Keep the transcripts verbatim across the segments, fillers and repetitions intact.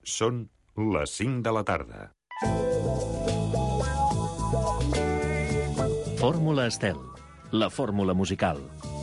Són les cinc de la tarda. Fórmula Estel, la fórmula musical.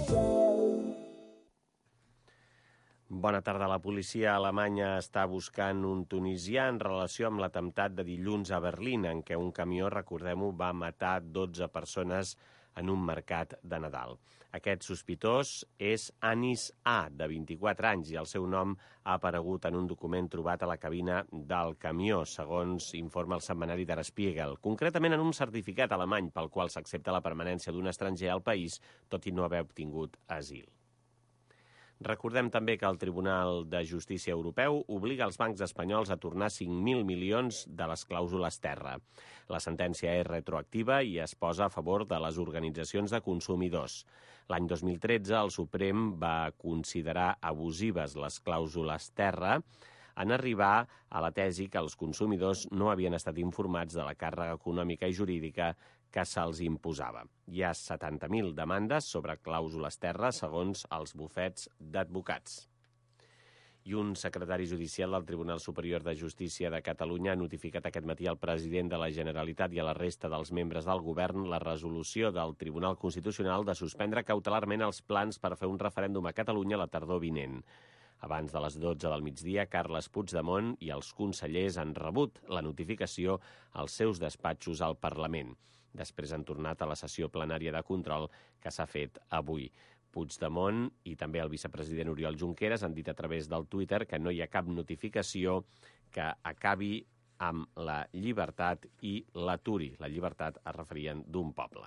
Bona tarda. La policia alemanya està buscant un tunisià en relació amb l'atemptat de dilluns a Berlín, en què un camió, recordem-ho, va matar dotze persones en un mercat de Nadal. Aquest sospitós és Anis A, de vint-i-quatre anys, i el seu nom ha aparegut en un document trobat a la cabina del camió, segons informa el setmanari Der Spiegel, concretament en un certificat alemany pel qual s'accepta la permanència d'un estranger al país, tot i no haver obtingut asil. Recordem també que el Tribunal de Justícia Europeu obliga els bancs espanyols a tornar cinc mil milions de les clàusules terra. La sentència és retroactiva i es posa a favor de les organitzacions de consumidors. L'any dos mil tretze el Suprem va considerar abusives les clàusules terra en arribar a la tesi que els consumidors no havien estat informats de la càrrega econòmica i jurídica que se'ls imposava. Hi ha setanta mil demandes sobre clàusules terra, segons els bufets d'advocats. I un secretari judicial del Tribunal Superior de Justícia de Catalunya ha notificat aquest matí al president de la Generalitat i a la resta dels membres del govern la resolució del Tribunal Constitucional de suspendre cautelarment els plans per fer un referèndum a Catalunya la tardor vinent. Abans de les dotze del migdia, Carles Puigdemont i els consellers han rebut la notificació als seus despatxos al Parlament. Després han tornat a la sessió plenària de control que s'ha fet avui. Puigdemont i també el vicepresident Oriol Junqueras han dit a través del Twitter que no hi ha cap notificació que acabi amb la llibertat i l'aturi. La llibertat es referien d'un poble.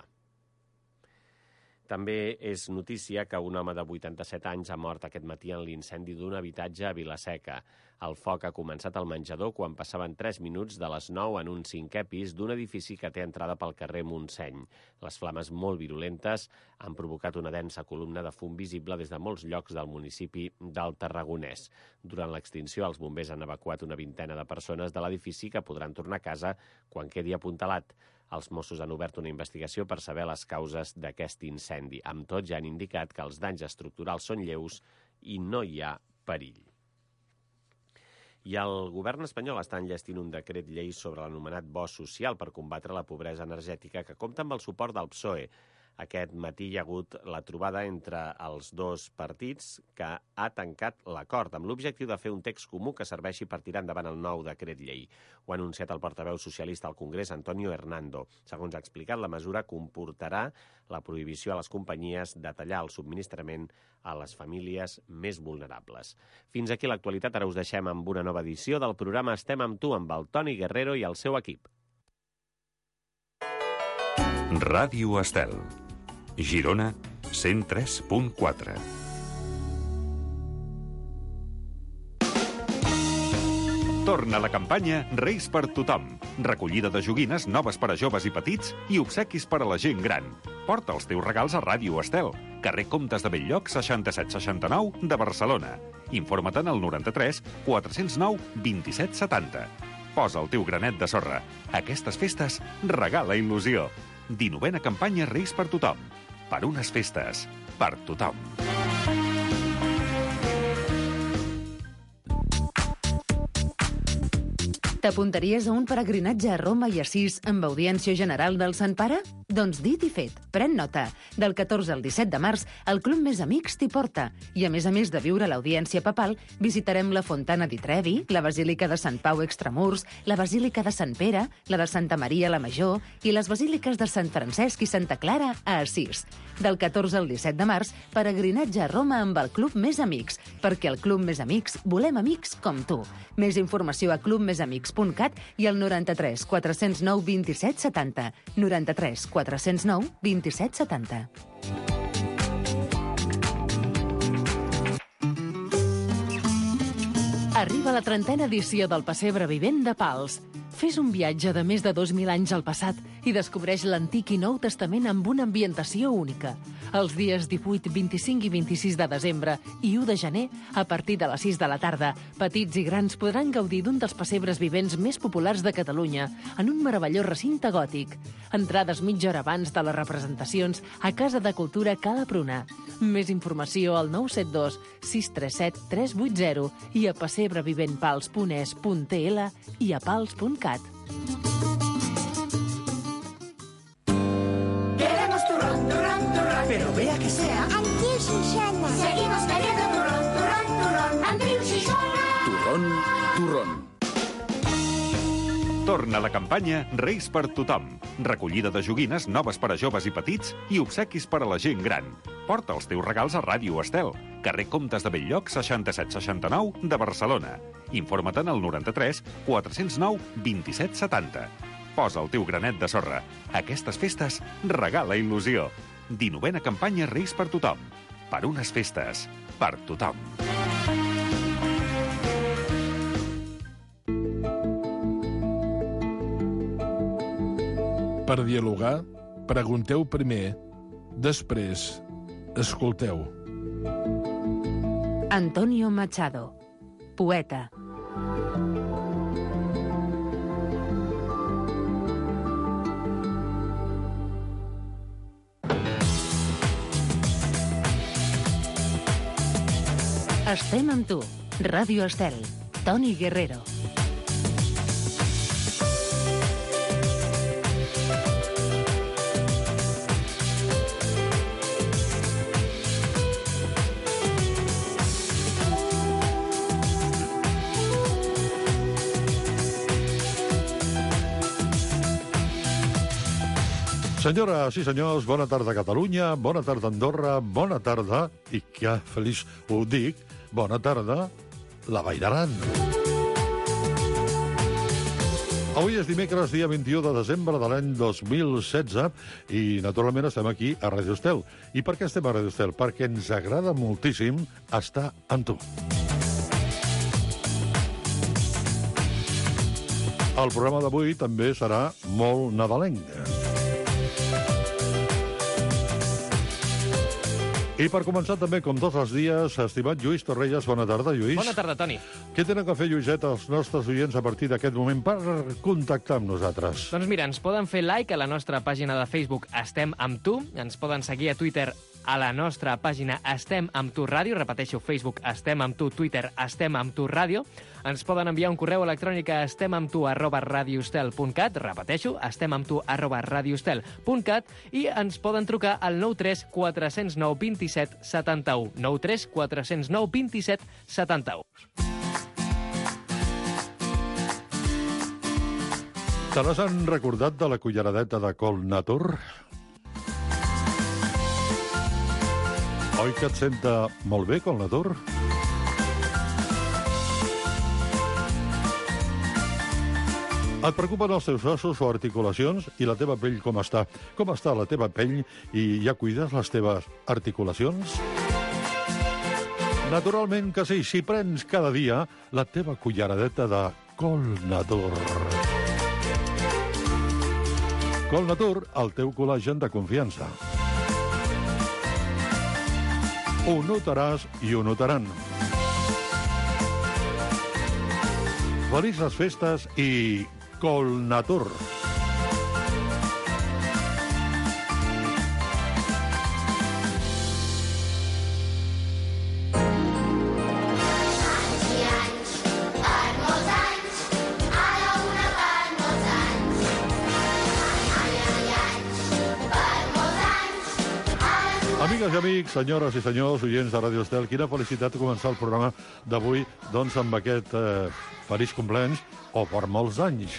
També és notícia que un home de vuitanta-set anys ha mort aquest matí en l'incendi d'un habitatge a Vila-seca. El foc ha començat al menjador quan passaven tres minuts de les nou en un cinquè pis d'un edifici que té entrada pel carrer Montseny. Les flames molt virulentes han provocat una densa columna de fum visible des de molts llocs del municipi del Tarragonès. Durant l'extinció, els bombers han evacuat una vintena de persones de l'edifici que podran tornar a casa quan quedi apuntalat. Els Mossos han obert una investigació per saber les causes d'aquest incendi. Amb tot, ja han indicat que els danys estructurals són lleus i no hi ha perill. I el govern espanyol està enllestint un decret llei sobre l'anomenat bo social per combatre la pobresa energètica que compta amb el suport del P S O E. Aquest matí hi ha hagut la trobada entre els dos partits que ha tancat l'acord amb l'objectiu de fer un text comú que serveixi per tirar endavant el nou decret llei. Ho ha anunciat el portaveu socialista al Congrés, Antonio Hernando. Segons ha explicat, la mesura comportarà la prohibició a les companyies de tallar el subministrament a les famílies més vulnerables. Fins aquí l'actualitat. Ara us deixem amb una nova edició del programa Estem amb tu, amb el Toni Guerrero i el seu equip. Ràdio Estel. Girona, cent tres punt quatre. Torna la campanya Reis per tothom. Recollida de joguines noves per a joves i petits i obsequis per a la gent gran. Porta els teus regals a Ràdio Estel, carrer Comtes de Bell-lloc, seixanta-set seixanta-nou de Barcelona. Informa-te'n al noranta-tres quatre-cents nou vint-i-set setanta. Posa el teu granet de sorra. Aquestes festes regala il·lusió. dinovena campanya Reis per tothom. Per unes festes, per tothom. T'apuntaries a un peregrinatge a Roma i Assís amb audiència general del Sant Pare? Doncs dit i fet, pren nota. Del catorze al disset de març, el Club Més Amics t'hi porta. I a més a més de viure l'audiència papal, visitarem la Fontana di Trevi, la Basílica de Sant Pau Extramurs, la Basílica de Sant Pere, la de Santa Maria la Major i les basíliques de Sant Francesc i Santa Clara a Assís. Del catorze al disset de març, peregrinatge a Roma amb el Club Més Amics, perquè al Club Més Amics volem amics com tu. Més informació a club més amics punt cat i al noranta-tres quatre-cents nou vint-i-set setanta. noranta-tres quatre-cents nou vint-i-set setanta. Arriba la trentena edició del Pessebre Vivent de Pals. Fes un viatge de més de dos mil anys al passat i descobreix l'Antic i Nou Testament amb una ambientació única. Els dies divuit, vint-i-cinc i vint-i-sis de desembre i u de gener, a partir de les sis de la tarda, petits i grans podran gaudir d'un dels pessebres vivents més populars de Catalunya, en un meravellós recinte gòtic. Entrades mitja hora abans de les representacions a Casa de Cultura Cala Pruna. Més informació al nou set dos sis tres set tres vuit zero i a pessebreviventpals punt es punt tl i a pals punt cat. Queremos turrón, turrón, turrón. Pero vea que sea Andreu Xixona. Seguimos queriendo turrón, turrón, turrón. Andreu Xixona. Turrón, turrón. Torna la campanya Reis per tothom. Recollida de joguines noves per a joves i petits i obsequis per a la gent gran. Porta els teus regals a Ràdio Estel, carrer Comtes de Belllloc, seixanta-set seixanta-nou de Barcelona. Informa't al noranta-tres quatre cents nou vint-i-set setanta. Posa el teu granet de sorra. Aquestes festes regala il·lusió. dinovena campanya Reis per tothom. Per unes festes, per tothom. Per dialogar, pregunteu primer, després, escolteu. Antonio Machado, poeta. Estem amb tu. Ràdio Estel. Toni Guerrero. Senyores i senyors, bona tarda Catalunya, bona tarda Andorra, bona tarda, i que feliç ho dic, bona tarda, la Vall d'Aran. Avui és dimecres, dia vint-i-u de desembre de l'any dos mil setze, i naturalment estem aquí a Ràdio Estel. I per què estem a Ràdio Estel? Perquè ens agrada moltíssim estar amb tu. El programa d'avui també serà molt nadalenc. I per començar també, com tots els dies, estimat Lluís Torrelles, bona tarda, Lluís. Bona tarda, Toni. Què tenen que fer, Lluïset, els nostres oients a partir d'aquest moment per contactar amb nosaltres? Doncs mira, ens poden fer like a la nostra pàgina de Facebook Estem amb tu, ens poden seguir a Twitter a la nostra pàgina Estem amb tu ràdio, repeteixo, Facebook Estem amb tu, Twitter Estem amb tu ràdio, ens poden enviar un correu electrònic a estemamtu arroba radiostel punt cat, repeteixo, estemamtu arroba radiostel punt cat, i ens poden trucar al nou tres quatre zero nou dos set set u, nou tres quatre zero nou dos set set u. Te n'has recordat de la culleradeta de Col Natur? Oi que et senta molt bé, Col Natur? Et preocupen els teus ossos o articulacions i la teva pell com està? Com està la teva pell i ja cuides les teves articulacions? Naturalment que sí, si prens cada dia la teva culleradeta de Col Natur. Col Natur, el teu col·lagen de confiança. Ho notaràs i ho notaran. Felices festes i Col Natur. Amigues i amics, senyores i senyors, oients de Ràdio Estel, quina felicitat començar el programa d'avui, doncs, amb aquest eh, feliç compleanys, o per molts anys.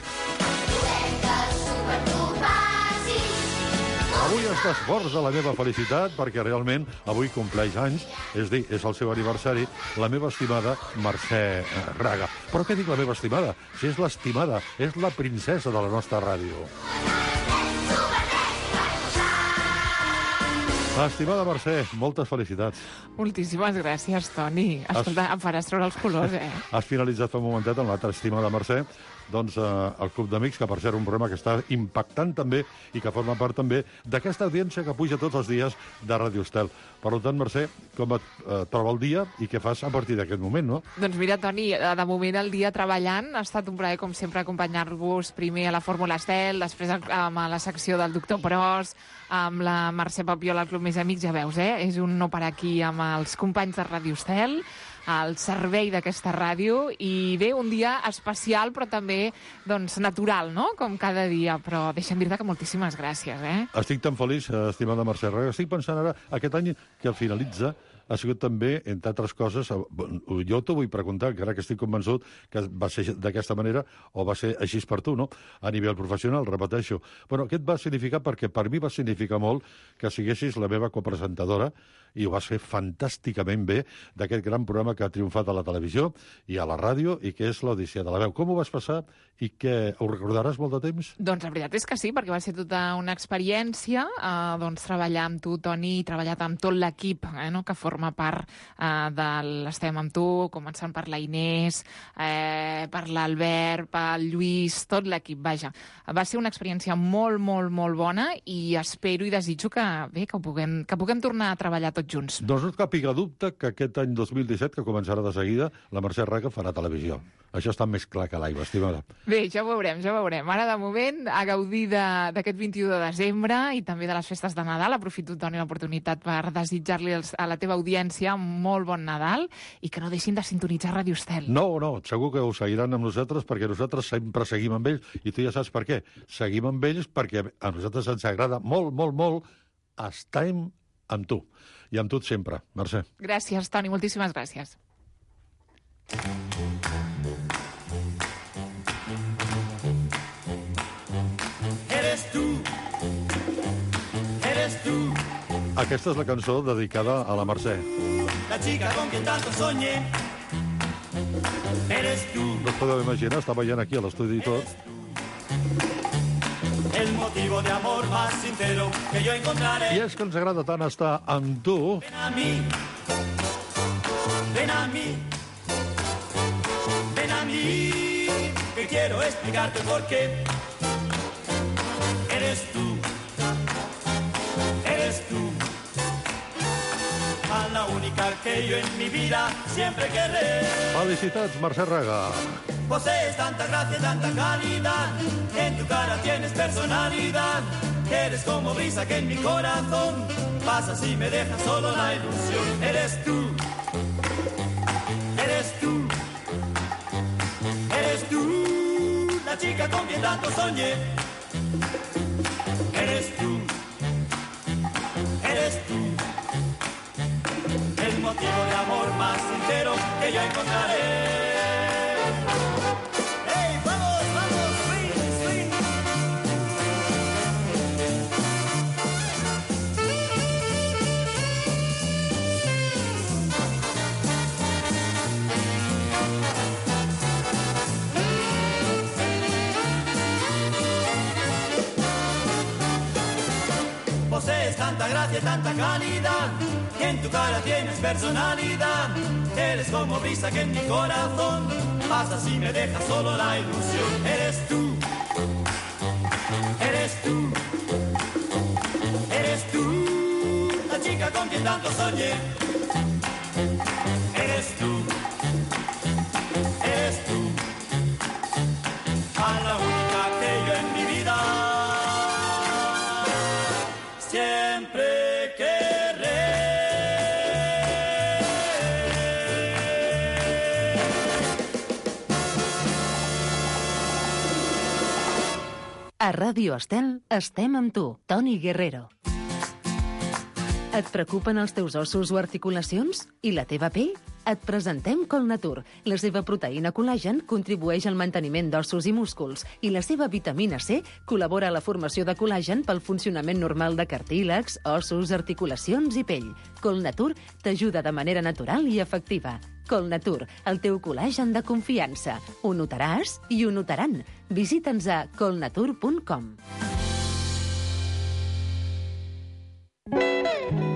Avui estàs forts de la meva felicitat, perquè realment avui compleix anys, és dir, és el seu aniversari, la meva estimada Mercè Raga. Però què dic la meva estimada? Si és l'estimada, és la princesa de la nostra ràdio. Estimada Mercè, moltes felicitats. Moltíssimes gràcies, Toni. Escolta, em faràs treure els colors, eh? Has finalitzat fa un momentet amb l'altra estimada Mercè, doncs eh, el Club d'Amics, que per ser un programa que està impactant també i que forma part també d'aquesta audiència que puja tots els dies de Ràdio Estel. Per tant, Mercè, com et eh, troba el dia i què fas a partir d'aquest moment, no? Doncs mira, Toni, de moment el dia treballant ha estat un plaer, com sempre, acompanyar-vos primer a la Fórmula Estel, després amb la secció del doctor Pros, amb la Mercè Papiola al Club Més Amics, ja veus, eh? És un no per aquí amb els companys de Ràdio Estel, al servei d'aquesta ràdio, i bé, un dia especial, però també, doncs, natural, no?, com cada dia, però deixa'm dir-te que moltíssimes gràcies, eh? Estic tan feliç, estimada Mercè Raga. Estic pensant ara, aquest any que finalitza, ha sigut també, entre altres coses, jo t'ho vull preguntar, encara que estic convençut que va ser d'aquesta manera o va ser així per tu, no? A nivell professional, repeteixo. Bueno, què et va significar? Perquè per mi va significar molt que siguessis la meva copresentadora i ho vas fer fantàsticament bé d'aquest gran programa que ha triomfat a la televisió i a la ràdio i que és l'Odissea de la Veu. Com ho vas passar i que ho recordaràs molt de temps? Doncs la veritat és que sí, perquè va ser tota una experiència, eh, doncs treballar amb tu, Toni, i treballat amb tot l'equip, eh, no?, que forma part eh, de l'Estem amb tu, començant per la Inés, eh, per l'Albert, pel Lluís, tot l'equip, vaja. Va ser una experiència molt, molt, molt bona i espero i desitjo que, bé, que, ho puguem, que puguem tornar a treballar tots junts. Doncs no et capiga dubte que aquest any dos mil disset, que començarà de seguida, la Mercè Raga farà televisió. Això està més clar que l'aigua, estimada. Bé, ja ho veurem, ja ho veurem. Ara, de moment, a gaudir d'aquest vint-i-u de desembre i també de les festes de Nadal. Aprofito, Toni, l'oportunitat per desitjar-li a la teva audiència un molt bon Nadal i que no deixin de sintonitzar Ràdio Estel. No, no, segur que ho seguiran amb nosaltres perquè nosaltres sempre seguim amb ells i tu ja saps per què. Seguim amb ells perquè a nosaltres ens agrada molt, molt, molt estem amb tu. I amb tu sempre, Mercè. Gràcies, Toni, moltíssimes gràcies. Eres tu, eres tu. Aquesta és la cançó dedicada a la Mercè. La chica con quien tanto soñé. Eres tu. No us podeu imaginar, està veient aquí a l'estudi i tot. El motivo de amor más sincero que yo encontraré. I és que ens agrada tant estar amb tu. Ven a mí, ven a mí, ven a mí, que quiero explicarte por qué. Eres tú, eres tú, a la única que yo en mi vida siempre querré. Felicitats, Mercè Raga. Posees tanta gracia, tanta calidad, en tu cara tienes personalidad, eres como brisa que en mi corazón pasas y me dejas solo la ilusión. Eres tú, eres tú, eres tú, la chica con quien tanto soñé. Eres tú, eres tú, el motivo de amor más sincero que yo encontraré. Posees tanta gracia, tanta calidad, que en tu cara tienes personalidad. Eres como brisa que en mi corazón pasas y me dejas solo la ilusión. Eres tú, eres tú, eres tú, la chica con quien tanto soñé. Eres tú, eres tú, a la única que yo en mi vida siempre querré. A Ràdio Estel estem amb tu, Toni Guerrero. Et preocupen els teus ossos o articulacions? I la teva pell? Et presentem Colnatur. La seva proteïna col·lagen contribueix al manteniment d'ossos i músculs i la seva vitamina C col·labora a la formació de col·lagen pel funcionament normal de cartílags, ossos, articulacions i pell. Colnatur t'ajuda de manera natural i efectiva. Colnatur, el teu col·lagen de confiança. Ho notaràs i ho notaran. Visita'ns a colnatur punt com.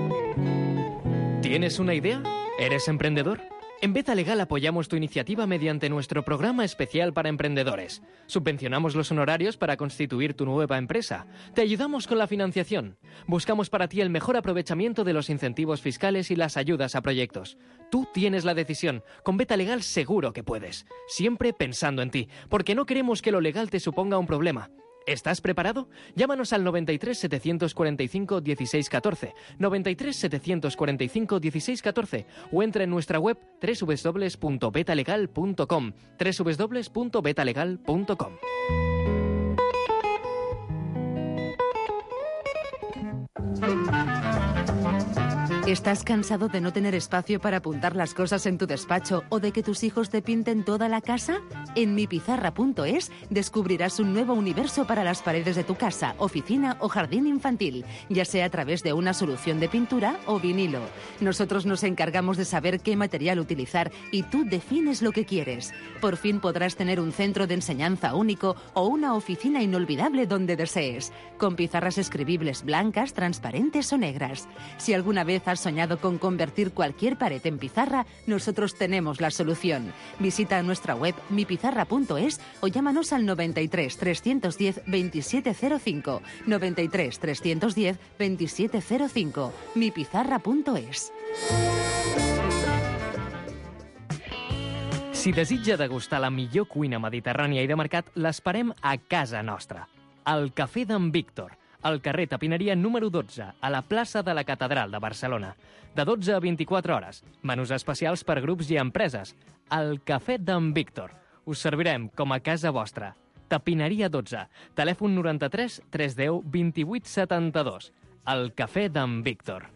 ¿Tienes una idea? ¿Eres emprendedor? En Beta Legal apoyamos tu iniciativa mediante nuestro programa especial para emprendedores. Subvencionamos los honorarios para constituir tu nueva empresa. Te ayudamos con la financiación. Buscamos para ti el mejor aprovechamiento de los incentivos fiscales y las ayudas a proyectos. Tú tienes la decisión. Con Beta Legal seguro que puedes. Siempre pensando en ti, porque no queremos que lo legal te suponga un problema. ¿Estás preparado? Llámanos al noventa y tres, setecientos cuarenta y cinco, dieciséis catorce, noventa y tres, setecientos cuarenta y cinco, dieciséis catorce o entra en nuestra web doble u doble u doble u punto betalegal punto com, doble u doble u doble u punto betalegal punto com. ¿Estás cansado de no tener espacio para apuntar las cosas en tu despacho o de que tus hijos te pinten toda la casa? En mi pizarra punto es descubrirás un nuevo universo para las paredes de tu casa, oficina o jardín infantil, ya sea a través de una solución de pintura o vinilo. Nosotros nos encargamos de saber qué material utilizar y tú defines lo que quieres. Por fin podrás tener un centro de enseñanza único o una oficina inolvidable donde desees, con pizarras escribibles blancas, transparentes o negras. Si alguna vez has soñado con convertir cualquier pared en pizarra, nosotros tenemos la solución. Visita nuestra web mi pizarra punto es o llámanos al noventa y tres, trescientos diez, veintisiete cero cinco, noventa y tres, trescientos diez, veintisiete cero cinco, mi pizarra punto es. Si desitja degustar la millor cuina mediterrània i de mercat, l'esperem a casa nostra. Al Cafè d'en Víctor, al carrer Tapineria número dotze, a la plaça de la Catedral de Barcelona. De dotze a vint-i-quatre hores. Menús especials per grups i empreses. Al Cafè d'en Víctor. Us servirem com a casa vostra. Tapineria dotze. Telèfon noranta-tres, tres deu, vint-i-vuit setanta-dos. Al Cafè d'en Víctor.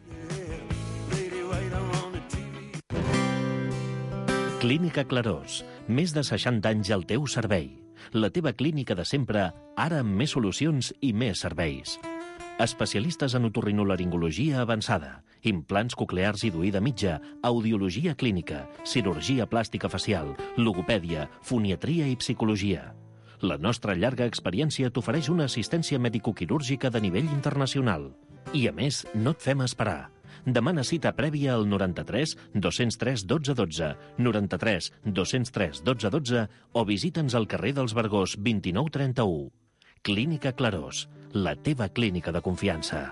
Clínica Clarós. Més de seixanta anys al teu servei. La teva clínica de sempre, ara amb més solucions i més serveis. Especialistes en otorrinolaringologia avançada, implants coclears i d'oïda mitja, audiologia clínica, cirurgia plàstica facial, logopèdia, foniatria i psicologia. La nostra llarga experiència t'ofereix una assistència medicoquirúrgica de nivell internacional. I, a més, no et fem esperar. Demana cita prèvia al noranta-tres, dos-cents tres, dotze dotze, noranta-tres, dos-cents tres, dotze dotze o visita'ns al carrer dels Vergós vint-i-nou trenta-u. Clínica Clarós, la teva clínica de confiança.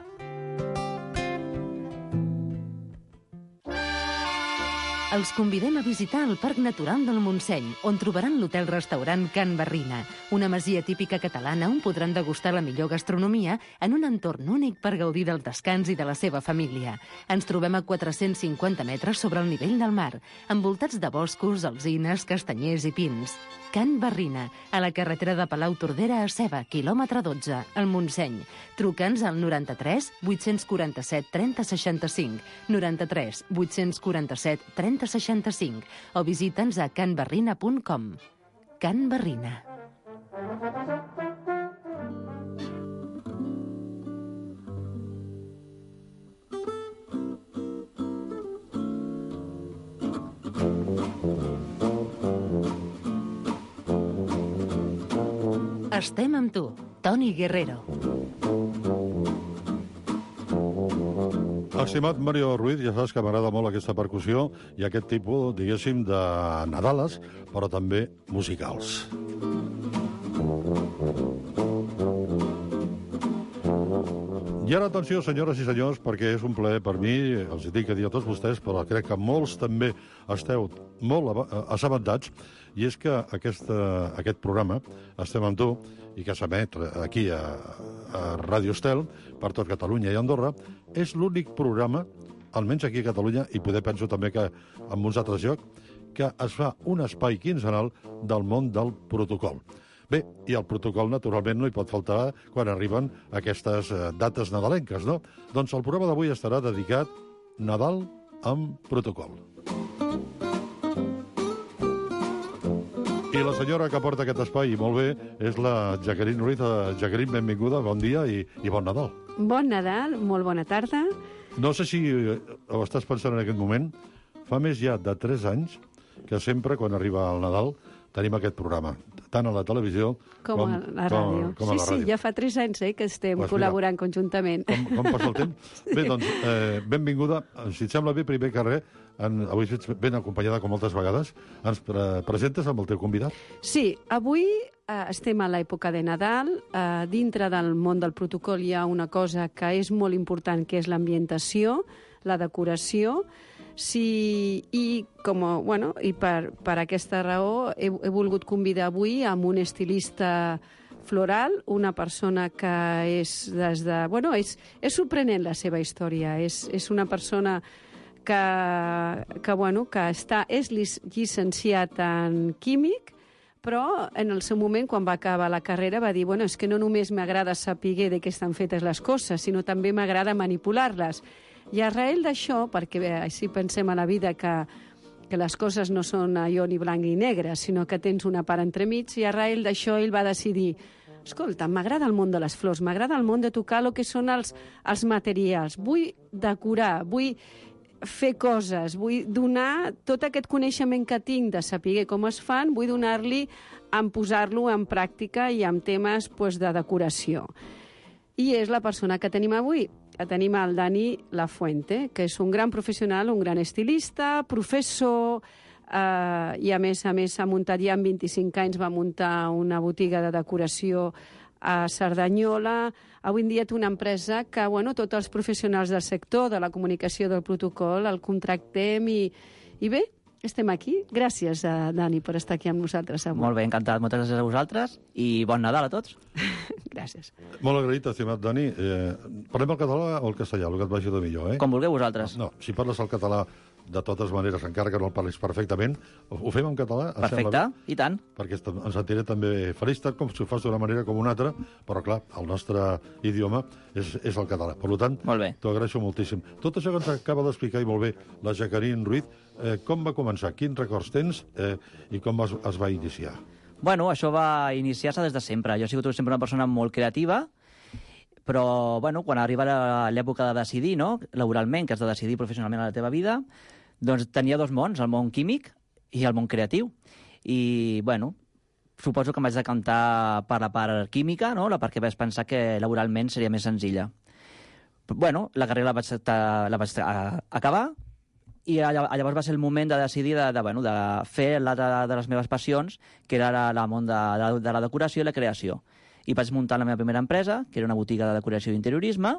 Els convidem a visitar el Parc Natural del Montseny, on trobaran l'hotel-restaurant Can Barrina, una masia típica catalana on podran degustar la millor gastronomia en un entorn únic per gaudir del descans i de la seva família. Ens trobem a quatre-cents cinquanta metres sobre el nivell del mar, envoltats de boscos, alzines, castanyers i pins. Can Barrina, a la carretera de Palau-Tordera a Ceba, quilòmetre dotze, al Montseny. Truca'ns al noranta-tres, vuit-cents quaranta-set, trenta seixanta-cinc, noranta-tres, vuit-cents quaranta-set, trenta seixanta-cinc o visita'ns a can barrina punt com. Can Barrina. Estem amb tu, Toni Guerrero. Estimat Mario Ruiz, ja saps que m'agrada molt aquesta percussió i aquest tipus, diguéssim, de nadales, però també musicals. I ara, atenció, senyores i senyors, perquè és un plaer per mi, els hi dic a dir a tots vostès, però crec que molts també esteu molt assabentats, i és que aquesta, aquest programa, Estem amb tu, i que s'emet aquí a, a Ràdio Estel, per tot Catalunya i Andorra, és l'únic programa, almenys aquí a Catalunya, i poder penso també que en molts altres llocs, que es fa un espai quinzenal del món del protocol. Bé, i el protocol, naturalment, no hi pot faltar quan arriben aquestes dates nadalenques, no? Doncs el programa d'avui estarà dedicat Nadal amb protocol. I la senyora que porta aquest espai, i molt bé, és la Jacqueline Ruiz. Jacqueline, benvinguda, bon dia i, i bon Nadal. Bon Nadal, molt bona tarda. No sé si ho estàs pensant en aquest moment. Fa més ja de tres anys que sempre, quan arriba el Nadal, tenim aquest programa, tant a la televisió com, com a la ràdio. Com, com a la sí, ràdio. sí, ja fa tres anys eh, que estem Pues col·laborant mira, conjuntament. Com, com passa el temps? Bé, doncs, eh, benvinguda. Si et sembla bé, primer que res, en, avui ets ben acompanyada com moltes vegades. Ens pre presentes amb el teu convidat? Sí, avui eh, estem a l'època de Nadal. Eh, dintre del món del protocol hi ha una cosa que és molt important, que és l'ambientació, la decoració. Sí, i com a, bueno, i per, per aquesta raó he, he volgut convidar avui amb un estilista floral, una persona que és des de... Bueno, és, és sorprenent la seva història. És, és una persona que, que, bueno, que està, és llicenciat en químic, però en el seu moment, quan va acabar la carrera, va dir, bueno, és que no només m'agrada saber de què estan fetes les coses, sinó també m'agrada manipular-les. I arrel d'això, perquè bé, així pensem a la vida que, que les coses no són allò ni blanc ni negre, sinó que tens una part entremig, i arrel d'això ell va decidir, escolta, m'agrada el món de les flors, m'agrada el món de tocar el que són els, els materials, vull decorar, vull fer coses, vull donar tot aquest coneixement que tinc de saber com es fan, vull donar-li en posar-lo en pràctica i en temes pues, de decoració. I és la persona que tenim avui. Tenim el Dani Lafuente, que és un gran professional, un gran estilista, professor, eh, i a més a més s'ha muntat ja amb vint-i-cinc anys, va muntar una botiga de decoració a Cerdanyola. Avui en dia té una empresa que, bueno, tots els professionals del sector, de la comunicació del protocol, el contractem i, i bé, estem aquí. Gràcies, a Dani, per estar aquí amb nosaltres avui. Molt bé, encantat. Moltes gràcies a vosaltres i bon Nadal a tots. Gràcies. Molt agraït, estimat Dani. Eh, parlem el català o el castellà, el que et vagi de millor, eh? Com vulgueu vosaltres. No, si parles el català de totes maneres, encara que no el parlis perfectament, ho fem en català? Perfecte, i tant. Perquè ens sentiré també felictat, com si ho fas d'una manera com una altra, però clar, el nostre idioma és, és el català. Per tant, t'ho agraeixo moltíssim. Tot això que ens acaba d'explicar i molt bé la Jacqueline Ruiz, eh, com va començar? Quins records tens eh, i com es, es va iniciar? Bueno, això va iniciar-se des de sempre. Jo he sigut sempre una persona molt creativa, però, bueno, quan arriba l'època de decidir, no?, laboralment, que has de decidir professionalment a la teva vida, doncs tenia dos mons, el món químic i el món creatiu. I, bueno, suposo que em vaig decantar per la part química, no?, la part que vaig pensar que laboralment seria més senzilla. Bueno, la carrera la vaig, la vaig acabar, i llavors va ser el moment de decidir de, de, bueno, de fer l'altra de les meves passions, que era el món de, de, de la decoració i la creació. I vaig muntar la meva primera empresa, que era una botiga de decoració i interiorisme,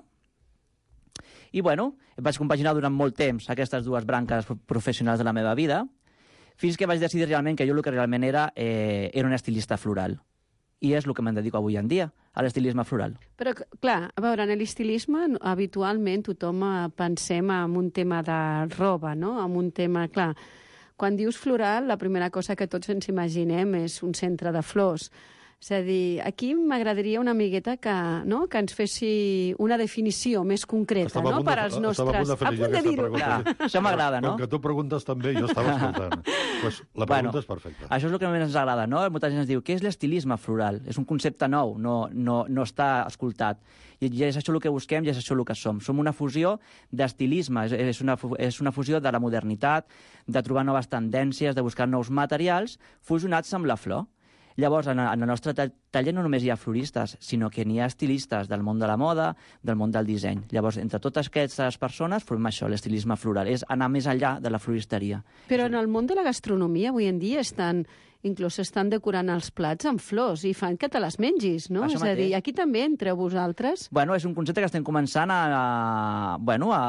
i bueno, vaig compaginar durant molt temps aquestes dues branques professionals de la meva vida, fins que vaig decidir realment que jo el que realment era eh, era un estilista floral. I és el que me'n dedico avui en dia, a l'estilisme floral. Però, clar, a veure, en l'estilisme habitualment tothom pensem en un tema de roba, no?, en un tema, clar, quan dius floral, la primera cosa que tots ens imaginem és un centre de flors. És a dir, aquí m'agradaria una amigueta que, no?, que ens fessi una definició més concreta, estava no?, per als nostres... Estava a punt de fer-li aquesta pregunta. Ja, això m'agrada, no? Com que tu preguntes també, jo estava escoltant. Pues la pregunta bueno, és perfecta. Això és el que més ens agrada, no? Molta gent ens diu, què és l'estilisme floral? És un concepte nou, no, no, no està escoltat. I és això el que busquem i és això el que som. Som una fusió d'estilisme, és, una, és una fusió de la modernitat, de trobar noves tendències, de buscar nous materials fusionats amb la flor. Llavors, en el nostre taller no només hi ha floristes, sinó que n'hi ha estilistes del món de la moda, del món del disseny. Llavors, entre totes aquestes persones formem això, l'estilisme floral. És anar més enllà de la floristeria. Però en el món de la gastronomia avui en dia estan, inclús estan decorant els plats amb flors i fan que te les mengis, no? Això és a dir, aquí també entreu vosaltres? Bueno, és un concepte que estem començant a, a, bueno, a,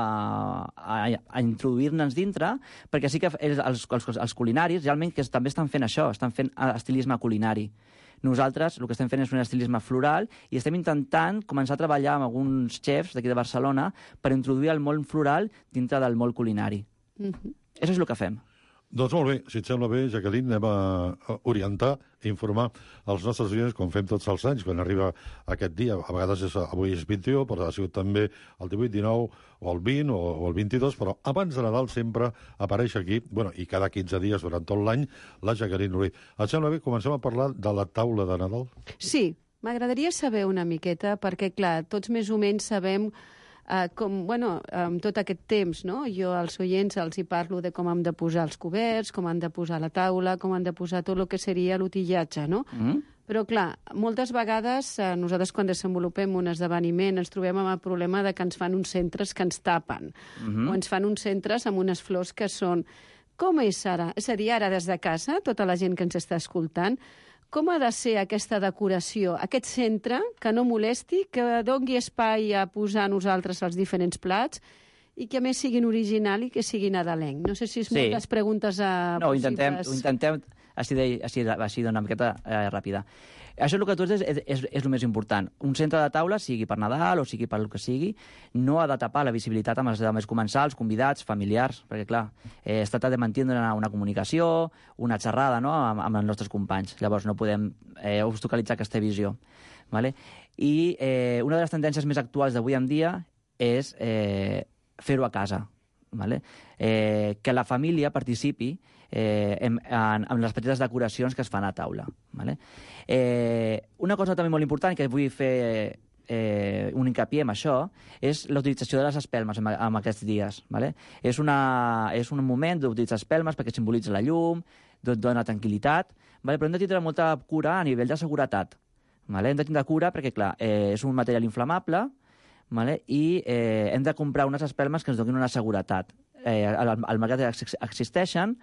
a, a introduir-nos dintre, perquè sí que els, els, els culinaris realment que també estan fent això, estan fent estilisme culinari. Nosaltres el que estem fent és un estilisme floral i estem intentant començar a treballar amb alguns xefs d'aquí de Barcelona per introduir el món floral dintre del món culinari. Mm-hmm. Això és el que fem. Doncs molt bé, si et sembla bé, Jacqueline, anem a orientar i informar els nostres oients, com fem tots els anys, quan arriba aquest dia. A vegades és, avui és vint-i-u, però ha sigut també el divuit, dinou, o el vint, o, o el vint-i-dos, però abans de Nadal sempre apareix aquí, bueno, i cada quinze dies durant tot l'any, la Jacqueline Ruiz. Et sembla bé, comencem a parlar de la taula de Nadal? Sí, m'agradaria saber una miqueta, perquè, clar, tots més o menys sabem Uh, com, bueno, amb tot aquest temps, no? Jo als oients els hi parlo de com hem de posar els coberts, com han de posar la taula, com han de posar tot el que seria l'utillatge, no? Mm. Però, clar, moltes vegades eh, nosaltres quan desenvolupem un esdeveniment ens trobem amb el problema de que ens fan uns centres que ens tapen, mm-hmm. o ens fan uns centres amb unes flors que són... Com és ara? És a dir, ara des de casa, tota la gent que ens està escoltant, com ha de ser aquesta decoració, aquest centre que no molesti, que doni espai a posar nosaltres els diferents plats i que a més siguin original i que siguin nadalenc? No sé si és sí. moltes preguntes a no, possibles. Ho intentem, ho intentem així, de, així, així d'una miqueta eh, ràpida. Això és el que tu dius és, és, és el més important. Un centre de taula, sigui per Nadal o sigui per el que sigui, no ha de tapar la visibilitat amb els demés comensals, convidats, familiars, perquè, clar, eh, es tracta de mantenir una, una comunicació, una xerrada, no?, amb, amb els nostres companys. Llavors no podem eh, obstaculitzar aquesta visió. Vale? I eh, una de les tendències més actuals d'avui en dia és eh, fer-ho a casa. Vale? Eh, que la família participi eh, en, en, en les petites decoracions que es fan a taula. Vale? Eh, una cosa també molt important que vull fer eh, un hincapié en això és la utilització de les espelmes en, en aquests dies. Vale? És, una, és un moment d'utilitzar espelmes perquè simbolitza la llum, dona tranquil·litat, vale? Però hem de tindre molta cura a nivell de seguretat. Vale? Hem de tindre cura perquè, clar, eh, és un material inflamable, vale? I eh, hem de comprar unes espelmes que ens donin una seguretat. Eh, al, al mercat existeixen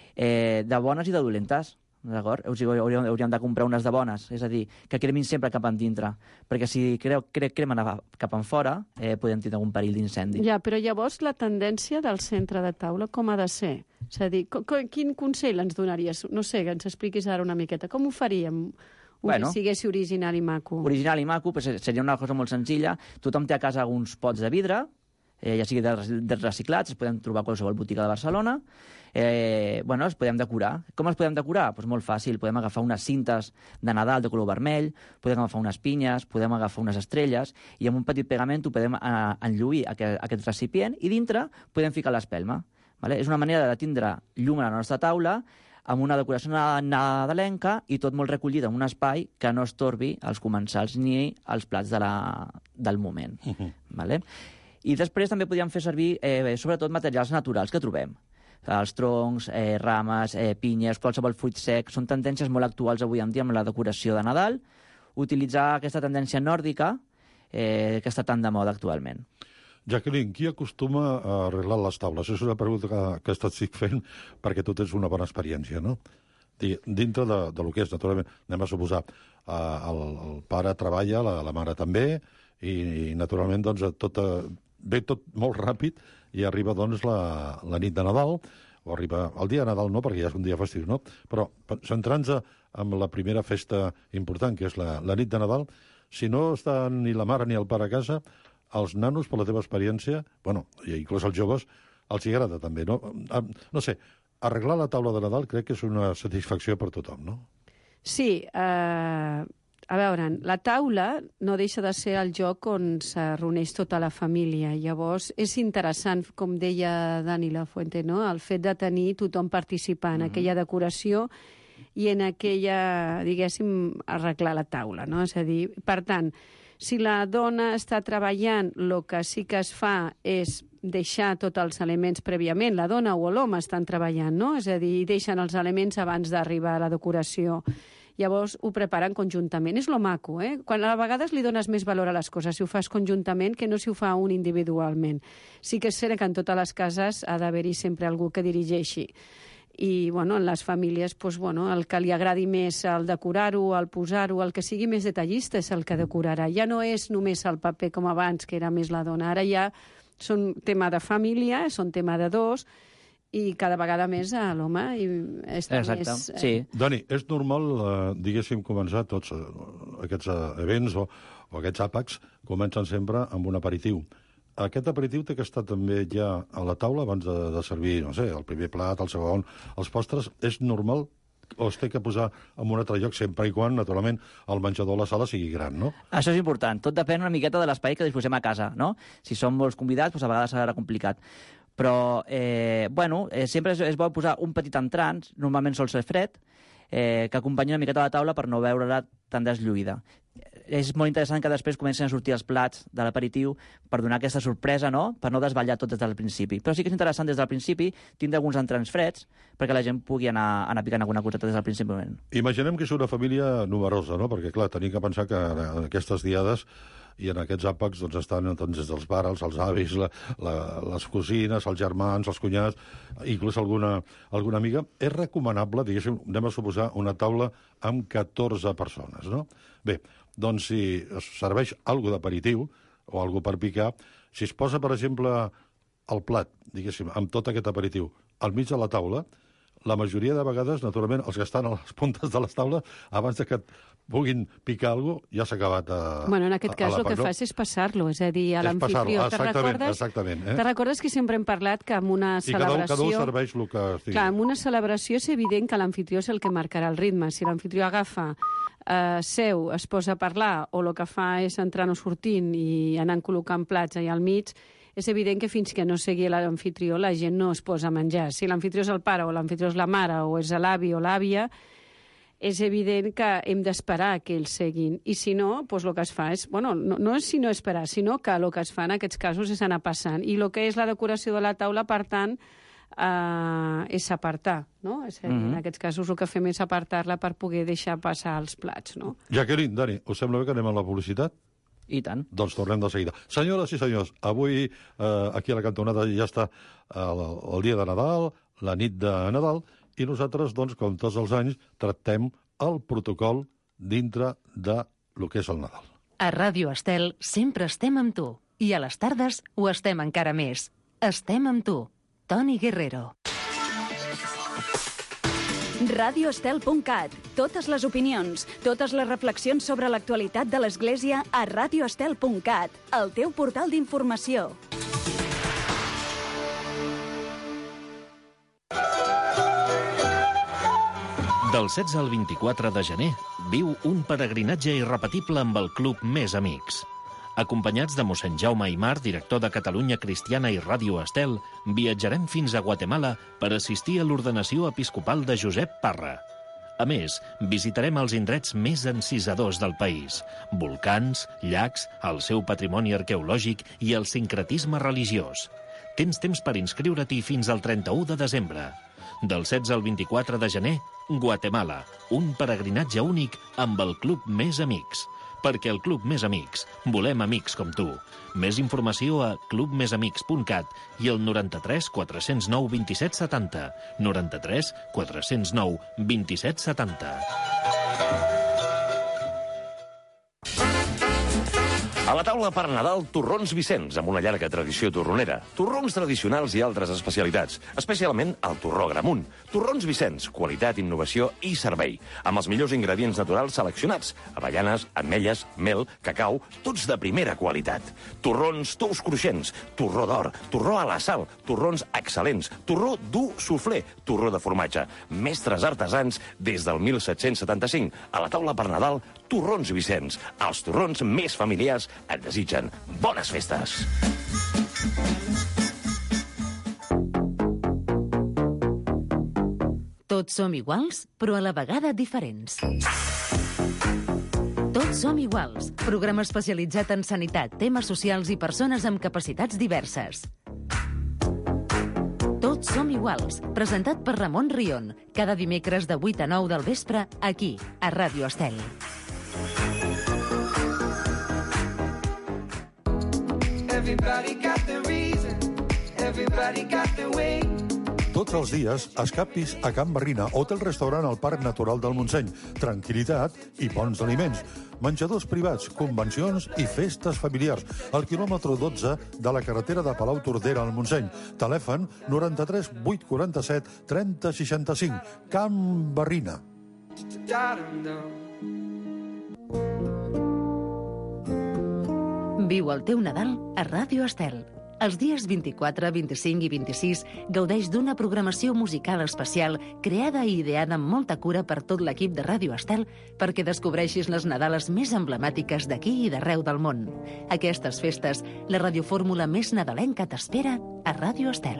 eh, de bones i de dolentes. D'acord? O sigui, hauríem, hauríem de comprar unes de bones, és a dir, que cremin sempre cap endintre, perquè si creu, cre, cremen cap en fora, eh, podem tenir algun perill d'incendi. Ja, però llavors la tendència del centre de taula com ha de ser? És a dir, quin consell ens donaries? No sé, que ens expliquis ara una miqueta. Com ho faríem? Bueno, que sigués original i maco. Original i maco, pues, seria una cosa molt senzilla. Tothom té a casa alguns pots de vidre, eh, ja sigui de, de reciclats, es poden trobar a qualsevol botiga de Barcelona. Eh, bueno, els podem decorar. Com els podem decorar? Pues molt fàcil. Podem agafar unes cintes de Nadal de color vermell, podem agafar unes pinyes, podem agafar unes estrelles, i amb un petit pegament ho podem eh, enlluir aquest, aquest recipient, i dintre podem ficar l'espelma. Vale? És una manera de tindre llum a la nostra taula, amb una decoració nadalenca i tot molt recollit en un espai que no estorbi els comensals ni els plats de la, del moment. Uh-huh. Vale? I després també podríem fer servir, eh, sobretot, materials naturals que trobem. Els troncs, eh, rames, eh, pinyes, qualsevol fruit sec, són tendències molt actuals avui en dia amb la decoració de Nadal. Utilitzar aquesta tendència nòrdica eh, que està tan de moda actualment. Jacqueline, qui acostuma a arreglar les taules? És una pregunta que, que estic fent perquè tu tens una bona experiència, no? Dintre de, de lo que és, naturalment, anem a suposar, eh, el, el pare treballa, la, la mare també, i, i naturalment, doncs, tot, ve tot molt ràpid i arriba, doncs, la, la nit de Nadal, o arriba el dia de Nadal, no, perquè ja és un dia festiu, no? Però centrant-nos en la primera festa important, que és la, la nit de Nadal, si no està ni la mare ni el pare a casa, als nanos, per la teva experiència, bueno, i inclús als joves, els hi agrada també, no? No sé, arreglar la taula de Nadal crec que és una satisfacció per tothom, no? Sí, eh, a veure, la taula no deixa de ser el lloc on se reuneix tota la família. Llavors, és interessant, com deia Dani Lafuente, no?, el fet de tenir tothom participant en mm-hmm. aquella decoració i en aquella, diguéssim, arreglar la taula, no? És a dir, per tant, si la dona està treballant, el que sí que es fa és deixar tots els elements prèviament. La dona o l'home estan treballant, no? És a dir, deixen els elements abans d'arribar a la decoració. Llavors ho preparen conjuntament. És lo maco, eh? Quan a vegades li dones més valor a les coses si ho fas conjuntament que no si ho fa un individualment. Sí que és cert que en totes les cases ha d'haver-hi sempre algú que dirigeixi. I, bueno, en les famílies, doncs, bueno, el que li agradi més el decorar-ho, el posar-ho, el que sigui més detallista és el que decorarà. Ja no és només el paper com abans, que era més la dona. Ara ja són tema de família, són tema de dos, i cada vegada més a l'home està Exacte. més... Sí. Dani, és normal, eh, diguéssim, començar tots eh, aquests eh, events o, o aquests àpats comencen sempre amb un aperitiu. Aquest aperitiu té que estar també ja a la taula abans de, de servir, no sé, el primer plat, el segon, els postres. És normal o es té que posar en un altre lloc sempre i quan, naturalment, el menjador a la sala sigui gran, no? Això és important. Tot depèn una miqueta de l'espai que disposem a casa, no? Si som molts convidats, doncs a vegades serà complicat. Però, eh, bueno, eh, sempre és, és bo posar un petit entrant, normalment sol ser fred, eh, que acompanyi una miqueta la taula per no veure-la tan deslluïda. és molt interessant que després comencin a sortir els plats de l'aperitiu per donar aquesta sorpresa, no? Per no desvetllar tot des del principi. Però sí que és interessant des del principi tindre alguns entrants freds perquè la gent pugui anar, anar picant alguna coseta des del principi moment. Imaginem que és una família numerosa, no? Perquè, clar, tenim que pensar que en aquestes diades i en aquests àpats doncs, estan doncs, des dels pares, els avis, la, la, les cosines, els germans, els cunyats, inclús alguna, alguna amiga. És recomanable, diguéssim, anem a suposar, una taula amb catorze persones, no? Bé, doncs si es serveix alguna d'aperitiu o alguna per picar, si es posa, per exemple, el plat, diguéssim, amb tot aquest aperitiu, al mig de la taula, la majoria de vegades, naturalment, els que estan a les puntes de les taules, abans de que puguin picar alguna cosa, ja s'ha acabat a, bueno, en aquest cas a el que fas és passar-lo, és a dir, a l'amfitrió. Te recordes, exactament, eh? te recordes que sempre hem parlat que en una I celebració... I cada un serveix el que estigui. Clar, en una celebració és evident que l'amfitrió és el que marcarà el ritme. Si l'amfitrió agafa eh, seu, es posa a parlar, o el que fa és entrar o sortint i anant col·locant plats allà al mig, és evident que fins que no segui l'amfitrió la gent no es posa a menjar. Si l'amfitrió és el pare o l'amfitrió és la mare o és l'avi o l'àvia, és evident que hem d'esperar que ells seguin. I si no, doncs el que es fa és... Bueno, no, no és si no esperar, sinó que el que es fa en aquests casos és anar passant. I el que és la decoració de la taula, per tant, eh, és apartar, no? És a dir, Mm-hmm. en aquests casos el que fem és apartar-la per poder deixar passar els plats, no? Jacqueline, Dani, us sembla bé que anem a la publicitat? I tant. Doncs tornem de seguida. Senyores i senyors, avui eh, aquí a la cantonada ja està el, el dia de Nadal, la nit de Nadal, i nosaltres, doncs, com tots els anys, tractem el protocol dintre de lo que és el Nadal. A Ràdio Estel sempre estem amb tu. I a les tardes ho estem encara més. Estem amb tu. Toni Guerrero. radio estel punt cat. Totes les opinions, totes les reflexions sobre l'actualitat de l'Església a radio estel punt cat, el teu portal d'informació. Del setze al vint-i-quatre de gener, viu un peregrinatge irrepetible amb el Club Més Amics. Acompanyats de mossèn Jaume Aymar, director de Catalunya Cristiana i Ràdio Estel, viatjarem fins a Guatemala per assistir a l'ordenació episcopal de Josep Parra. A més, visitarem els indrets més encisadors del país: volcans, llacs, el seu patrimoni arqueològic i el sincretisme religiós. Tens temps per inscriure-t'hi fins al trenta-u de desembre. Del setze al vint-i-quatre de gener, Guatemala, un peregrinatge únic amb el Club Més Amics. Perquè el Club Més Amics volem amics com tu. Més informació a club més amics punt cat i el noranta-tres quatre cents nou vint-i-set setanta. noranta-tres quatre cents nou vint-i-set setanta. A la taula per Nadal, torrons Vicenç, amb una llarga tradició torronera. Torrons tradicionals i altres especialitats, especialment el torró Gramunt. Torrons Vicenç, qualitat, innovació i servei. Amb els millors ingredients naturals seleccionats: avellanes, ametlles, mel, cacau, tots de primera qualitat. Torrons tous cruixents, torró d'or, torró a la sal, torrons excel·lents, torró dur soufflé, torró de formatge. Mestres artesans des del mil set-cents setanta-cinc. A la taula per Nadal, torrons Vicenç. Els torrons més familiars et desitgen bones festes. Tots som iguals, però a la vegada diferents. Tots som iguals, programa especialitzat en sanitat, temes socials i persones amb capacitats diverses. Tots som iguals, presentat per Ramon Rion, cada dimecres de vuit a nou del vespre, aquí, a Ràdio Estel. Everybody got their reason, everybody got their way. Tots els dies, escapis a Can Barrina, hotel-restaurant al Parc Natural del Montseny. Tranquil·litat i bons aliments. Menjadors privats, convencions i festes familiars. Al quilòmetre dotze de la carretera de Palau Tordera al Montseny. Telèfon noranta-tres vuit quaranta-set trenta seixanta-cinc. Can Barrina. Viu el teu Nadal a Ràdio Estel. Els dies vint-i-quatre, vint-i-cinc i vint-i-sis gaudeix d'una programació musical especial creada i ideada amb molta cura per tot l'equip de Ràdio Estel perquè descobreixis les Nadales més emblemàtiques d'aquí i d'arreu del món. Aquestes festes, la radiofórmula més nadalenca t'espera a Ràdio Estel.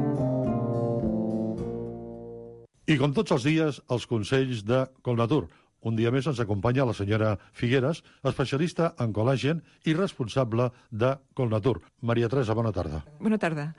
I com tots els dies, els consells de Colnatur. un dia més ens acompanya la senyora Figueras, especialista en col·làgen i responsable de Colnatur. Maria Teresa, bona tarda. Bona tarda.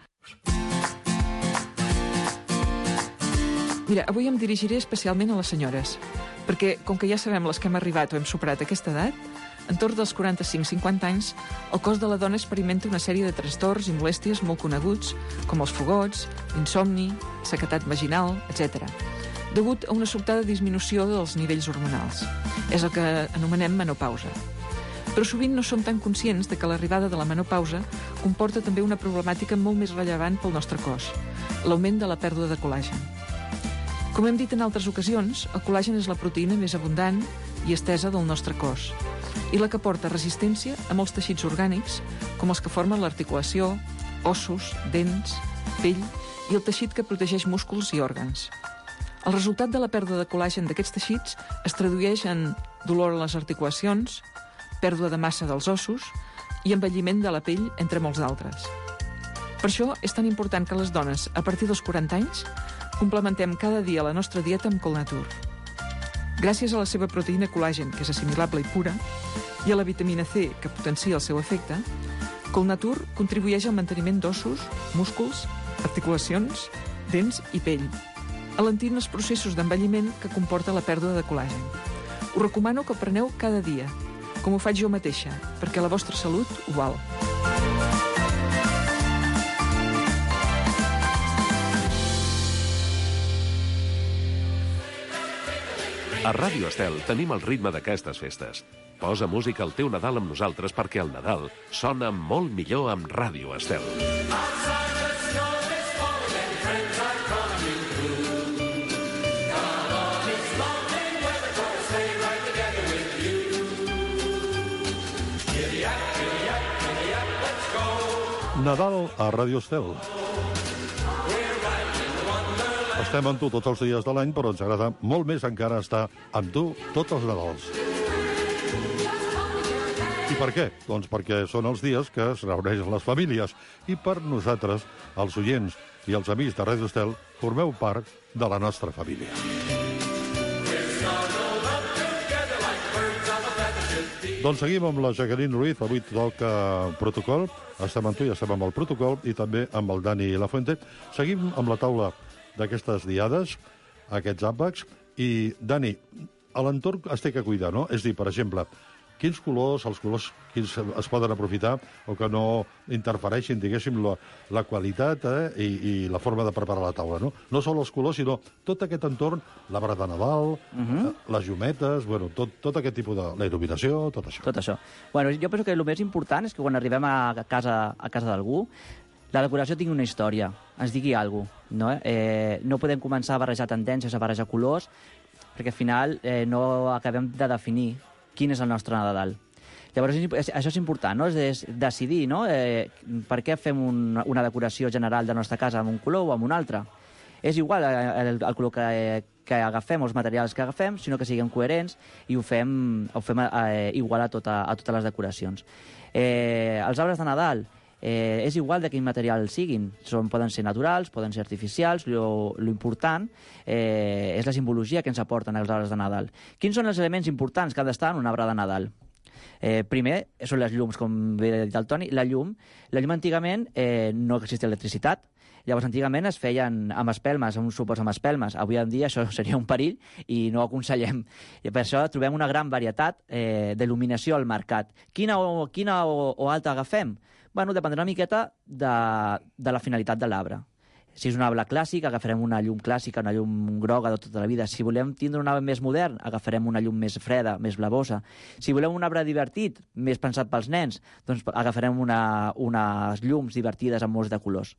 Mira, avui em dirigiré especialment a les senyores, perquè, com que ja sabem les que hem arribat o hem superat aquesta edat, entorn dels quaranta-cinc a cinquanta anys, el cos de la dona experimenta una sèrie de trastorns i molèsties molt coneguts, com els fogots, l'insomni, sequedat vaginal, etcètera, degut a una sobtada disminució dels nivells hormonals. És el que anomenem menopausa. Però sovint no som tan conscients de que l'arribada de la menopausa comporta també una problemàtica molt més rellevant pel nostre cos, l'augment de la pèrdua de col·làgen. Com hem dit en altres ocasions, el col·làgen és la proteïna més abundant i estesa del nostre cos, i la que porta resistència a molts teixits orgànics, com els que formen l'articulació, ossos, dents, pell i el teixit que protegeix músculs i òrgans. El resultat de la pèrdua de col·làgen d'aquests teixits es tradueix en dolor a les articulacions, pèrdua de massa dels ossos i envelliment de la pell, entre molts d'altres. Per això és tan important que les dones, a partir dels quaranta anys, complementem cada dia la nostra dieta amb Colnatur. Gràcies a la seva proteïna col·làgen, que és assimilable i pura, i a la vitamina C, que potencia el seu efecte, Colnatur contribueix al manteniment d'ossos, músculs, articulacions, dents i pell, alentint els processos d'envelliment que comporta la pèrdua de col·làgen. Us recomano que el preneu cada dia, com ho faig jo mateixa, perquè la vostra salut ho val. A Ràdio Estel tenim el ritme d'aquestes festes. Posa música al teu Nadal amb nosaltres perquè el Nadal sona molt millor amb Ràdio Estel. Nadal a Ràdio Estel. Estem amb tu tots els dies de l'any, però ens agrada molt més encara estar amb tu tots els Nadals. I per què? Doncs perquè són els dies que es reuneixen les famílies. I per nosaltres, els oients i els amics de Ràdio Estel, formeu part de la nostra família. Doncs seguim amb la Jacqueline Ruiz. Avui toca protocol. Estem amb tu i estem amb el protocol i també amb el Dani Lafuente. Seguim amb la taula d'aquestes diades, aquests àpats, i, Dani, a l'entorn es té que cuidar, no? És dir, per exemple, quins colors, els colors quins es poden aprofitar o que no interfereixin, diguéssim, la, la qualitat eh, i, i la forma de preparar la taula, no? No sols els colors, sinó tot aquest entorn, l'arbre de Nadal, uh-huh. les llumetes, bueno, tot, tot aquest tipus de... la il·luminació, tot això. Tot això. Bueno, jo penso que el més important és que quan arribem a casa, a casa d'algú, la decoració tingui una història, ens digui alguna cosa. No? Eh, no podem començar a barrejar tendències, a barrejar colors, perquè al final eh, no acabem de definir quin és el nostre Nadal. Llavors, és, això és important, no? És decidir, no? Eh, per què fem un, una decoració general de la nostra casa amb un color o amb un altre. És igual el, el color que, que agafem, els materials que agafem, sinó que siguem coherents i ho fem, ho fem eh, igual a, tota, a totes les decoracions. Eh, els arbres de Nadal, Eh, és igual de quin material siguin. Són, poden ser naturals, poden ser artificials. Lo, lo important eh, és la simbologia que ens aporten els arbres de Nadal. Quins són els elements importants que ha d'estar en un arbre de Nadal? Eh, primer, són les llums, com bé ha dit el Toni. La llum, la llum antigament eh, no existia electricitat. Llavors, antigament es feien amb espelmes, amb uns suports amb espelmes. Avui en dia això seria un perill i no ho aconsellem. I per això trobem una gran varietat eh, d'il·luminació al mercat. Quina o, quina o, o alta agafem? Bueno, dependrà una miqueta de, de la finalitat de l'arbre. Si és un arbre clàssic, agafarem una llum clàssica, una llum groga de tota la vida. Si volem tindre un arbre més modern, agafarem una llum més freda, més blavosa. Si volem un arbre divertit, més pensat pels nens, doncs agafarem una, unes llums divertides amb molts de colors.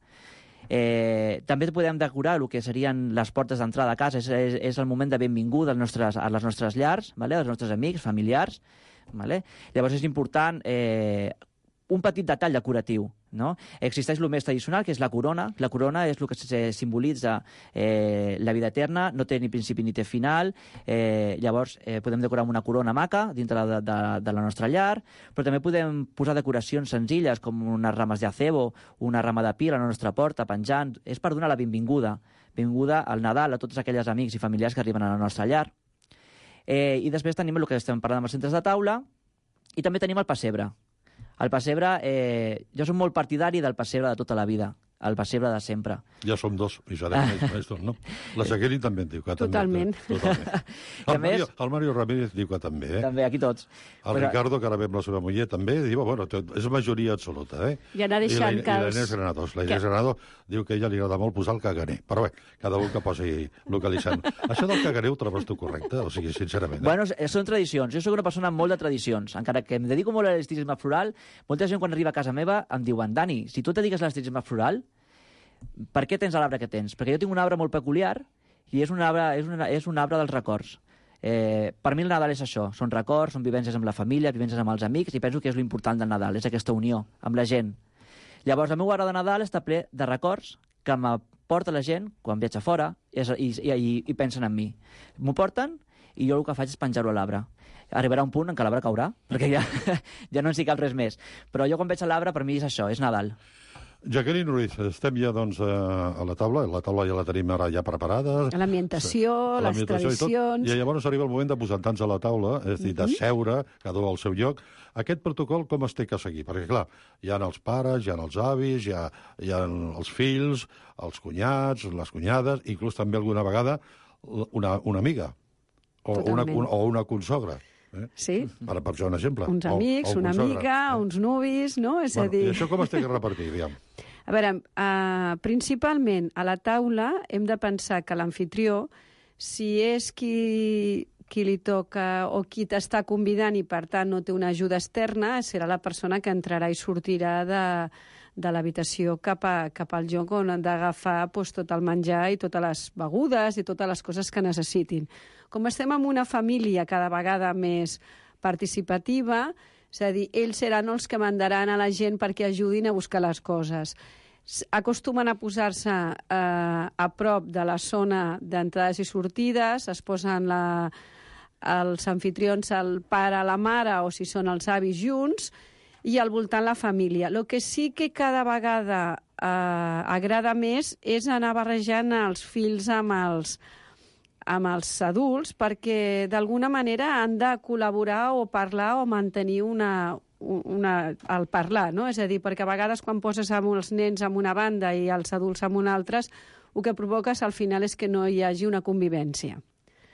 Eh, també podem decorar el que serien les portes d'entrada a casa. És, és, és el moment de benvinguda als nostres, a les nostres llars, vale? Als nostres amics, familiars. Vale? Llavors és important eh, un petit detall decoratiu, no? Existeix el més tradicional, que és la corona. La corona és el que se simbolitza eh, la vida eterna, no té ni principi ni té final. Eh, llavors, eh, podem decorar amb una corona maca dintre de, de, de la nostra llar, però també podem posar decoracions senzilles, com unes rames d'acebo, una rama de pi a la nostra porta, penjant. És per donar la benvinguda. Benvinguda al Nadal a tots aquells amics i familiars que arriben a la nostra llar. Eh, I després tenim el que estem parlant amb els centres de taula i també tenim el pessebre. El pessebre, eh, jo soc molt partidari del pessebre de tota la vida, el pessebre de sempre. Ja som dos, i serem més mestres, no? La Segueli també en diu que Totalment. també. Totalment. El, Mario, el Mario Ramírez diu que també, eh? També, aquí tots. El Però... Ricardo, que ara ve amb la seva muller, també diu, bueno, és majoria absoluta, eh? I anar deixant I la, que I els... l'Inés Granados. La Inés Granados diu que a ella li agrada molt posar el caganer. Però bé, cada un que posi localitzant. Això del caganer ho trobes tu correcte? O sigui, sincerament. Eh? Bueno, són tradicions. Jo sóc una persona molt de tradicions. Encara que em dedico molt a l'estilisme floral, molta gent quan arriba a casa meva em diuen, Dani, si tu et dediques a l'estilisme floral, per què tens l'arbre que tens? Perquè jo tinc un arbre molt peculiar i és un arbre, és una, és un arbre dels records. Eh, per mi el Nadal és això, són records, són vivències amb la família, vivències amb els amics, i penso que és l'important del Nadal, és aquesta unió amb la gent. Llavors, el meu arbre de Nadal està ple de records que m'aporta la gent quan viatja fora i, i, i, i pensen en mi. M'ho porten i jo el que faig és penjar-ho a l'arbre. Arribarà un punt en què l'arbre caurà, perquè ja, ja no ens hi cap res més. Però jo quan veig l'arbre, per mi és això, és Nadal. Jacqueline Ruiz, estem ja doncs, a la taula, la taula ja la tenim ara ja preparada. L'ambientació, les tradicions... I, I llavors arriba el moment de posar-nos a la taula, és a dir, de seure, cada un al seu lloc. Aquest protocol com es té que seguir? Perquè, clar, hi ha els pares, hi ha els avis, hi ha, hi ha els fills, els cunyats, les cunyades, inclús també alguna vegada una, una amiga o una, un, o una consogra. Eh? Sí. Per, per fer un exemple. Uns amics, o, o una amiga, eh? Uns nuvis, no? És bueno, a dir... I això com es té que repartir, diguem? A veure, uh, principalment a la taula hem de pensar que l'anfitrió, si és qui, qui li toca o qui t'està convidant i, per tant, no té una ajuda externa, serà la persona que entrarà i sortirà de, de l'habitació cap, a, cap al lloc on han d'agafar pues, tot el menjar i totes les begudes i totes les coses que necessitin. Com estem en una família cada vegada més participativa, és a dir, ells seran els que mandaran a la gent perquè ajudin a buscar les coses. Acostumen a posar-se eh, a prop de la zona d'entrades i sortides, es posen la, els anfitrions, el pare, la mare, o si són els avis junts, i al voltant la família. El que sí que cada vegada eh, agrada més és anar barrejant els fills amb els amb els adults, perquè d'alguna manera han de col·laborar o parlar o mantenir una, una, el parlar, no? És a dir, perquè a vegades quan poses amb els nens en una banda i els adults en una altra, el que provoques al final és que no hi hagi una convivència.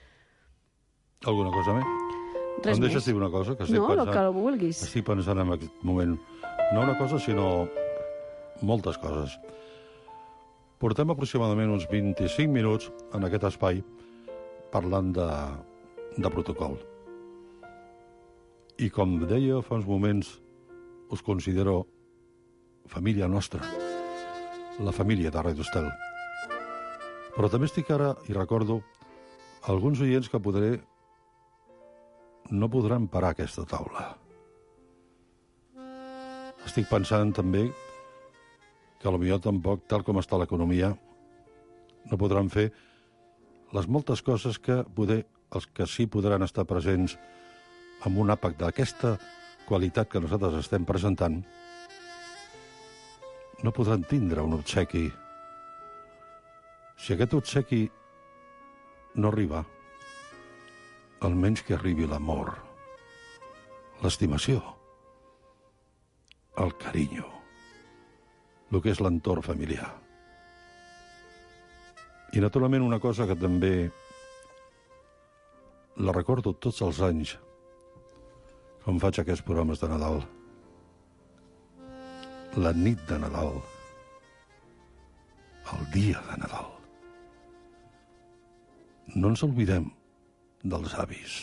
Alguna cosa més? Res em deixes més. dir una cosa? Que estic no, pensant, el que vulguis. Estic pensant en aquest moment. No una cosa, sinó moltes coses. Portem aproximadament uns vint-i-cinc minuts en aquest espai parlant de, de protocol. I com deia fa uns moments, us considero família nostra, la família de Ràdio Estel. Però també estic ara, i recordo, alguns oients que podré no podran parar aquesta taula. Estic pensant també que potser tampoc, tal com està l'economia, no podran fer les moltes coses que poder, els que sí podran estar presents amb un àpat d'aquesta qualitat que nosaltres estem presentant, no podran tindre un obsequi. Si aquest obsequi no arriba, almenys que arribi l'amor, l'estimació, el carinyo, el que és l'entorn familiar. I, naturalment, una cosa que també la recordo tots els anys quan faig aquests programes de Nadal. La nit de Nadal. El dia de Nadal. No ens oblidem dels avis,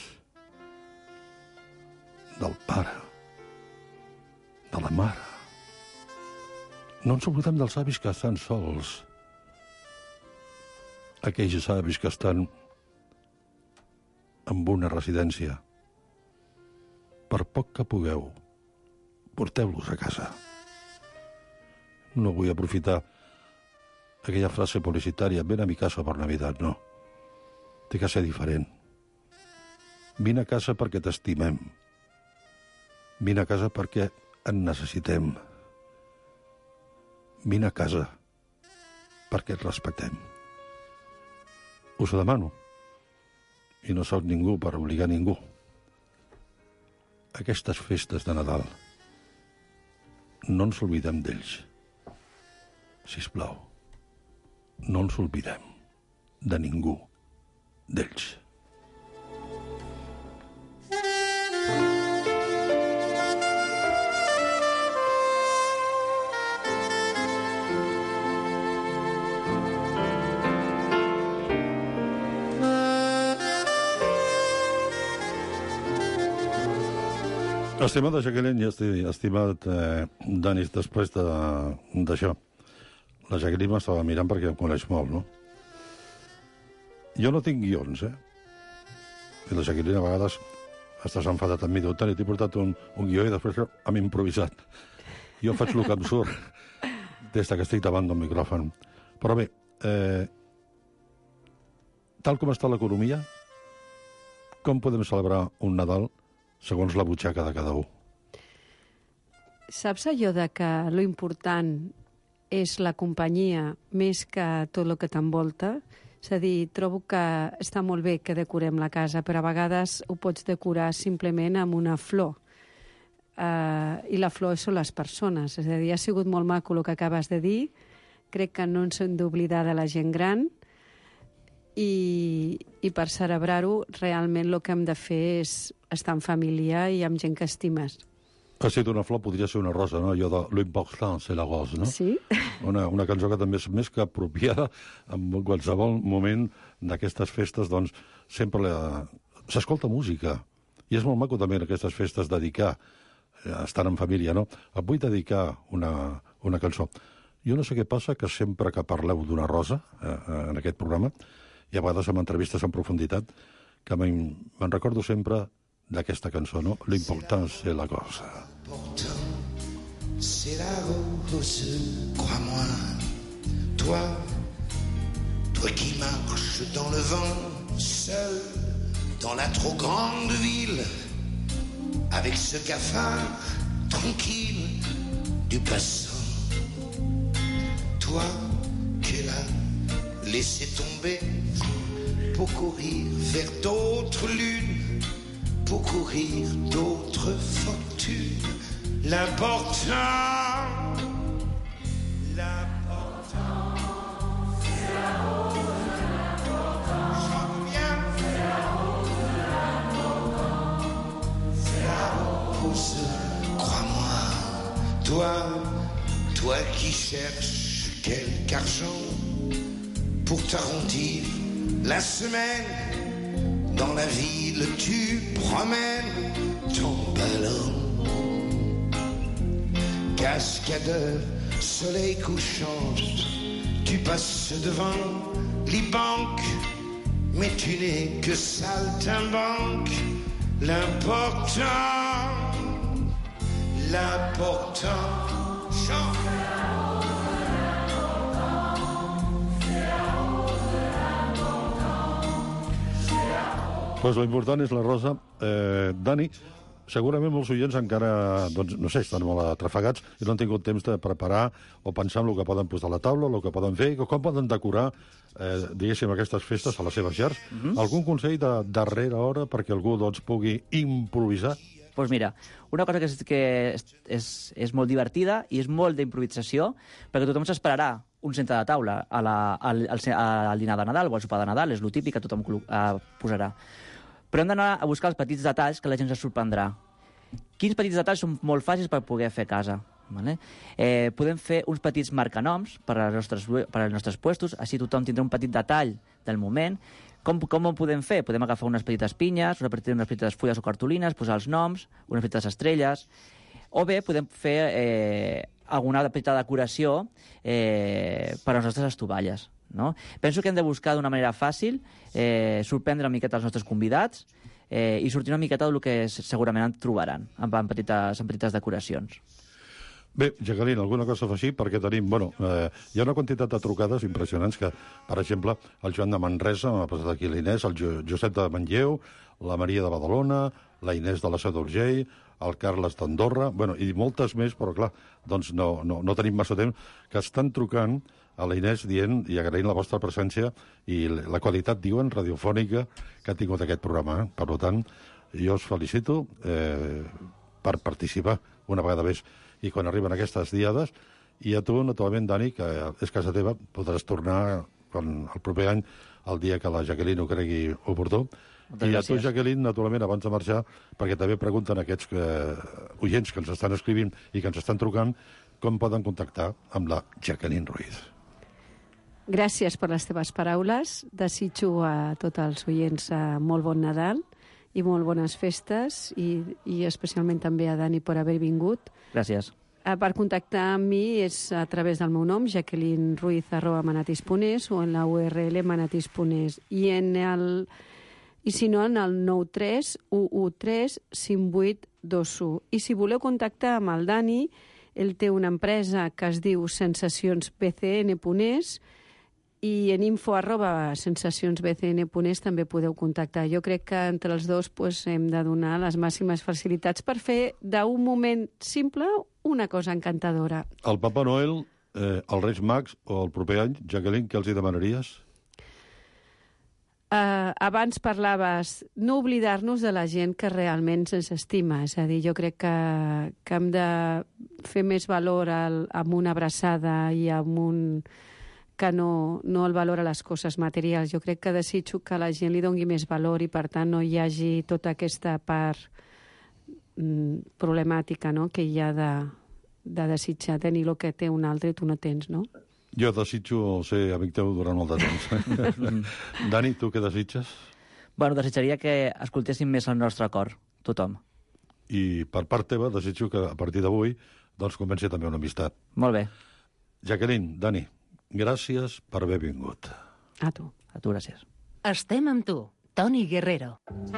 del pare, de la mare. No ens oblidem dels avis que estan sols, aquells avis que estan en una residència. Per poc que pugueu, porteu-los a casa. No vull aprofitar aquella frase publicitària, ven a mi casa per Navidad, no. Té que ser diferent. Vine a casa perquè t'estimem. Vine a casa perquè en necessitem. Vine a casa perquè et respectem. Us ho demano. i no sóc ningú per obligar ningú. Aquestes festes de Nadal, no ens oblidem d'ells. Sisplau, no ens oblidem de ningú d'ells. Estimada Jacqueline i esti, estimat eh, Dani, després d'això, de, la Jacqueline m'estava mirant perquè em coneix molt, no? Jo no tinc guions, eh? I la Jacqueline a vegades estàs enfadat amb mi, diu, Tani, t'he portat un, un guió i després hem improvisat. Jo faig el que em surt des que estic davant del micròfon. Però bé, eh, tal com està l'economia, com podem celebrar un Nadal segons la butxaca de cada un? Saps allò de que lo important és la companyia més que tot el que t'envolta? És a dir, trobo que està molt bé que decorem la casa, però a vegades ho pots decorar simplement amb una flor. Uh, I la flor són les persones. És a dir, ha sigut molt maco el que acabes de dir. Crec que no ens hem d'oblidar de la gent gran. I, i per celebrar-ho, realment el que hem de fer és estar en família i amb gent que estimes. Ha sigut una flor, podria ser una rosa, no? Allò de l'important, c'est la rose, no? Sí. Una, una cançó que també és més que apropiada en qualsevol moment d'aquestes festes, doncs sempre la... s'escolta música. I és molt maco també en aquestes festes dedicar, eh, estar en família, no? Et vull dedicar una, una cançó. Jo no sé què passa, que sempre que parleu d'una rosa eh, en aquest programa, i a vegades amb entrevistes en profunditat, que me'n me recordo sempre d'aquesta cançó, no? L'important c'est la cosa. C'est la rose, crois-moi, toi, toi qui marches dans le vent, seul, dans la trop grande ville, avec ce cafard tranquille du passant. Toi qui l'as laissé tomber pour courir vers d'autres lunes, pour courir d'autres fortunes. L'important, l'important, c'est la rose, l'important. Chante bien. C'est la rose, l'important. C'est la rose, crois-moi. Toi, toi qui cherches quelque argent pour t'arrondir la semaine, dans la ville tu promènes ton ballon. Cascadeur, soleil couchant, tu passes devant les banques, mais tu n'es que saltimbanque. L'important, l'important, chante. Pues l'important és la rosa. Eh, Dani, segurament molts oients encara, doncs, no sé, estan molt atrafegats i no han tingut temps de preparar o pensar en el que poden posar a la taula, el que poden fer, com poden decorar, eh, diguéssim, aquestes festes a les seves llars. Mm-hmm. Algun consell de darrera hora perquè algú doncs, pugui improvisar? Doncs pues mira, una cosa que, és, que és, és, és molt divertida i és molt d'improvisació, perquè tothom s'esperarà un centre de taula a la, al, al, al dinar de Nadal o al sopar de Nadal, és lo típic que tothom eh, posarà. Però hem d'anar a buscar els petits detalls que la gent se sorprendrà. Quins petits detalls són molt fàcils per poder fer a casa? Vale? Eh, podem fer uns petits marcanoms per als nostres, per als nostres puestos, així tothom tindrà un petit detall del moment. Com, com ho podem fer? Podem agafar unes petites pinyes, unes petites, unes petites fulles o cartolines, posar els noms, unes petites estrelles, o bé podem fer eh, alguna petita decoració eh, per a les nostres estovalles. No? Penso que hem de buscar d'una manera fàcil, eh, sorprendre una miqueta els nostres convidats eh, i sortir una miqueta del que segurament en trobaran en, en, petites, en petites decoracions. Bé, Jacqueline, alguna cosa fa així? Perquè tenim, bueno, eh, hi ha una quantitat de trucades impressionants que, per exemple, el Joan de Manresa, m'ha passat aquí l'Inés, el jo Josep de Manlleu, la Maria de Badalona, la Inés de la Seu d'Urgell, el Carles d'Andorra, bueno, i moltes més, però clar, doncs no, no, no tenim massa temps, que estan trucant a la Inés dient i agraint la vostra presència i la qualitat, diuen, radiofònica que ha tingut aquest programa. Per tant, jo us felicito eh, per participar una vegada més. I quan arriben aquestes diades, i a tu, naturalment, Dani, que és casa teva, podràs tornar quan, el proper any, el dia que la Jacqueline ho cregui oportú. Moltes I a gràcies. tu, Jacqueline, naturalment, abans de marxar, perquè també pregunten aquests eh, oients que ens estan escrivint i que ens estan trucant, com poden contactar amb la Jacqueline Ruiz. Gràcies per les teves paraules. Desitjo a tots els oients uh, molt bon Nadal i molt bones festes i, i especialment també a Dani per haver vingut. Gràcies. Uh, per contactar amb mi és a través del meu nom, jacqueline ruiz arroba manatis punt es o en la U R L manatis punt es i, en el, i si no en el nou tres u u tres cinc vuit dos u. I si voleu contactar amb el Dani, ell té una empresa que es diu sensacions b c n punt es i en info arroba sensacions b c n punt es també podeu contactar. Jo crec que entre els dos pues, hem de donar les màximes facilitats per fer d'un moment simple una cosa encantadora. El Papa Noel, eh, el Reis Mags o el proper any, Jacqueline, què els hi demanaries? Uh, abans parlaves no oblidar-nos de la gent que realment ens estima. És a dir, jo crec que, que hem de fer més valor al, amb una abraçada i amb un... que no, no el valor a les coses materials. Jo crec que desitjo que la gent li doni més valor i, per tant, no hi hagi tota aquesta part mm, problemàtica, no?, que hi ha de, de desitjar tenir el que té un altre i tu no tens, no? Jo desitjo ser amic teu durant molt de temps. Dani, tu què desitges? Bueno, desitjaria que escoltéssim més el nostre cor, tothom. I per part teva desitjo que a partir d'avui doncs comenci també una amistat. Molt bé. Jacqueline, Dani, gràcies per haver vingut. A tu. A tu, gràcies. Estem amb tu, Toni Guerrero.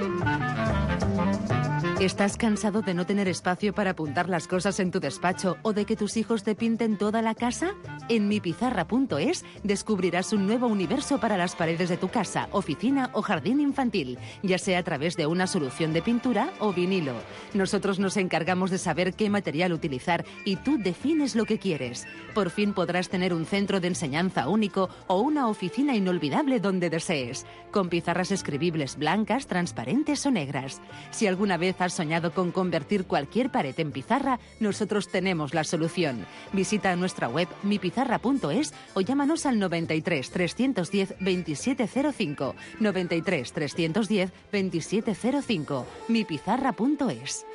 ¿Estás cansado de no tener espacio para apuntar las cosas en tu despacho o de que tus hijos te pinten toda la casa? En mipizarra punto es descubrirás un nuevo universo para las paredes de tu casa, oficina o jardín infantil, ya sea a través de una solución de pintura o vinilo. Nosotros nos encargamos de saber qué material utilizar y tú defines lo que quieres. Por fin podrás tener un centro de enseñanza único o una oficina inolvidable donde desees, con pizarras escribibles blancas, transparentes o negras. Si alguna vez has soñado con convertir cualquier pared en pizarra, nosotros tenemos la solución. Visita nuestra web mipizarra punto es o llámanos al noventa y tres, trescientos diez, veintisiete cero cinco, noventa y tres, trescientos diez, veintisiete cero cinco, mipizarra punto es.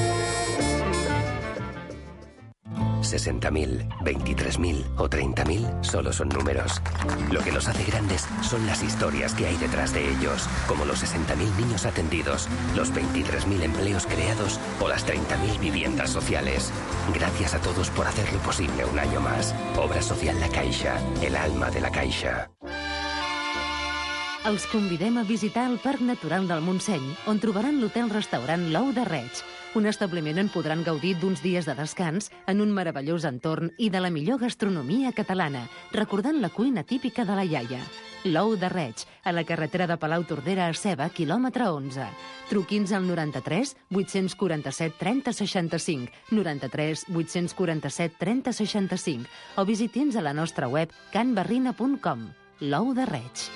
sesenta mil, veintitrés mil o treinta mil solo son números. Lo que los hace grandes son las historias que hay detrás de ellos, como los sesenta mil niños atendidos, los veintitrés mil empleos creados o las treinta mil viviendas sociales. Gracias a todos por hacerlo posible un año más. Obra Social La Caixa, el alma de la Caixa. Els convidem a visitar el Parc Natural del Montseny, on trobaran l'hotel-restaurant L'Ou de Reig, un establiment on podran gaudir d'uns dies de descans en un meravellós entorn i de la millor gastronomia catalana, recordant la cuina típica de la iaia. L'Ou de Reig, a la carretera de Palau-Tordera a Ceba, quilòmetre onze. Truqui'ns al noranta-tres, vuit-cents quaranta-set, trenta, seixanta-cinc, noranta-tres, vuit-cents quaranta-set, trenta, seixanta-cinc, o visiti'ns a la nostra web can barrina punt com. L'Ou de Reig.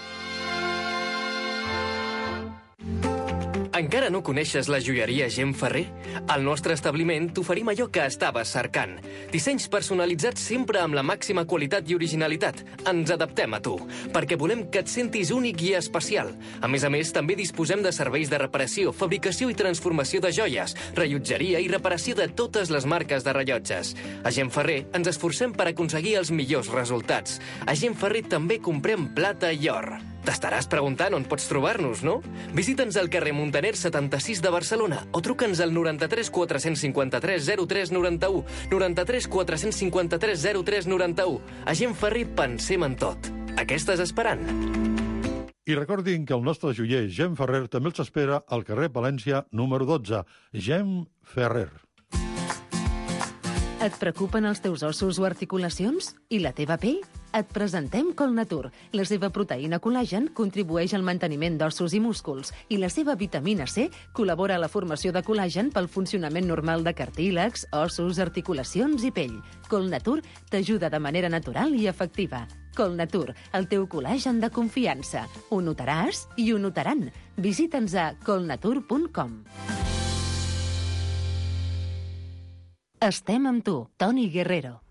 Encara no coneixes la joieria Gent Ferrer? Al nostre establiment t'oferim allò que estaves cercant. Dissenys personalitzats sempre amb la màxima qualitat i originalitat. Ens adaptem a tu, perquè volem que et sentis únic i especial. A més a més, també disposem de serveis de reparació, fabricació i transformació de joies, rellotgeria i reparació de totes les marques de rellotges. A Gent Ferrer ens esforcem per aconseguir els millors resultats. A Gent Ferrer també comprem plata i or. T'estaràs preguntant on pots trobar-nos, no? Visita'ns al carrer Muntaner setanta-sis de Barcelona o truca'ns al noranta-tres quatre-cents cinquanta-tres zero tres noranta-u, noranta-tres quatre-cents cinquanta-tres zero tres noranta-u. A Gent Ferrer pensem en tot. A què estàs esperant? I recordin que el nostre joier Gent Ferrer també els espera al carrer Palència número dotze. Gent Ferrer. Et preocupen els teus ossos o articulacions? I la teva pell? Et presentem Colnatur. La seva proteïna col·làgen contribueix al manteniment d'ossos i músculs i la seva vitamina C col·labora a la formació de col·làgen pel funcionament normal de cartílags, ossos, articulacions i pell. Colnatur t'ajuda de manera natural i efectiva. Colnatur, el teu col·làgen de confiança. Ho notaràs i ho notaran. Visita'ns a colnatur punt com. Estem amb tu, Toni Guerrero.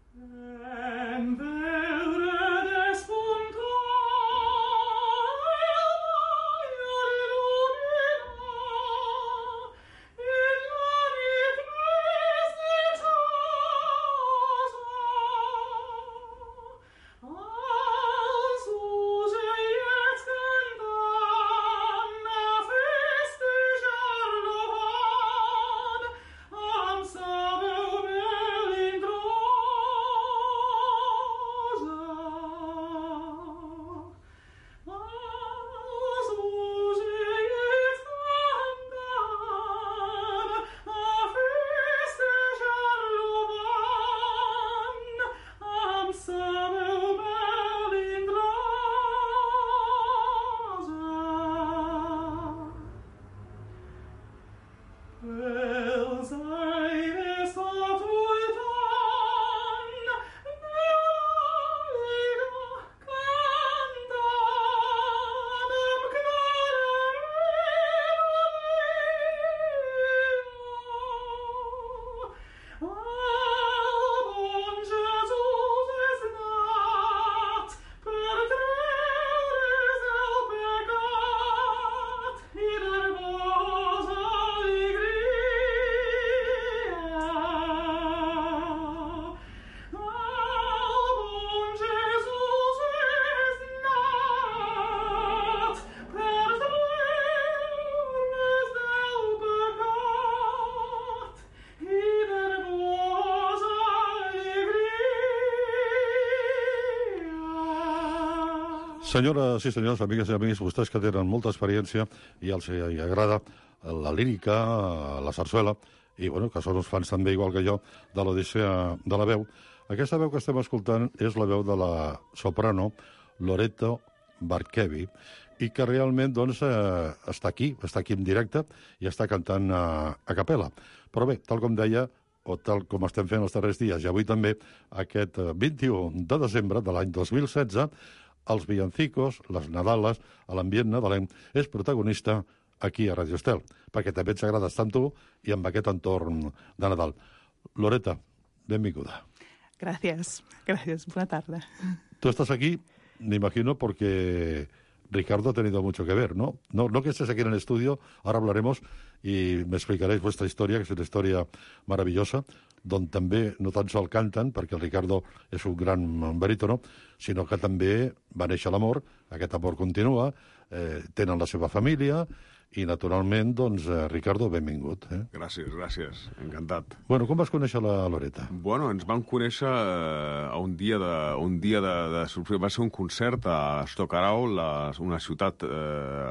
Senyores i senyors, amigues i amics, vostès que tenen molta experiència i els agrada la lírica, la sarsuela, i bueno, que són uns fans també, igual que jo, de l'Odissea de la veu. Aquesta veu que estem escoltant és la veu de la soprano Loreto Barkevi, i que realment doncs, eh, està aquí, està aquí en directe i està cantant a, a capella. Però bé, tal com deia, o tal com estem fent els darrers dies, i avui també, aquest vint-i-u de desembre de l'any dos mil setze, els villancicos, les nadales, l'ambient nadalenc, és protagonista aquí a Radio Estel, perquè també ens agrada estar amb tu i amb aquest entorn de Nadal. Loreta, benvinguda. Gracias, gracias, buena tarde. Tú estás aquí, me imagino, porque Ricardo ha tenido mucho que ver, ¿no? No, no que estés aquí en el estudio, ahora hablaremos y me explicaréis vuestra historia, que es una historia maravillosa, d'on també no tan sol canten, perquè el Ricardo és un gran barítono, sinó que també va néixer l'amor, aquest amor continua, eh, tenen la seva família, i naturalment, doncs, eh, Ricardo, benvingut. Eh? Gràcies, gràcies, encantat. Bueno, com vas conèixer la Loreta? Bueno, ens vam conèixer eh, a un dia de, un dia de, de sorpresa. Va ser un concert a Stockerau, la, una ciutat eh,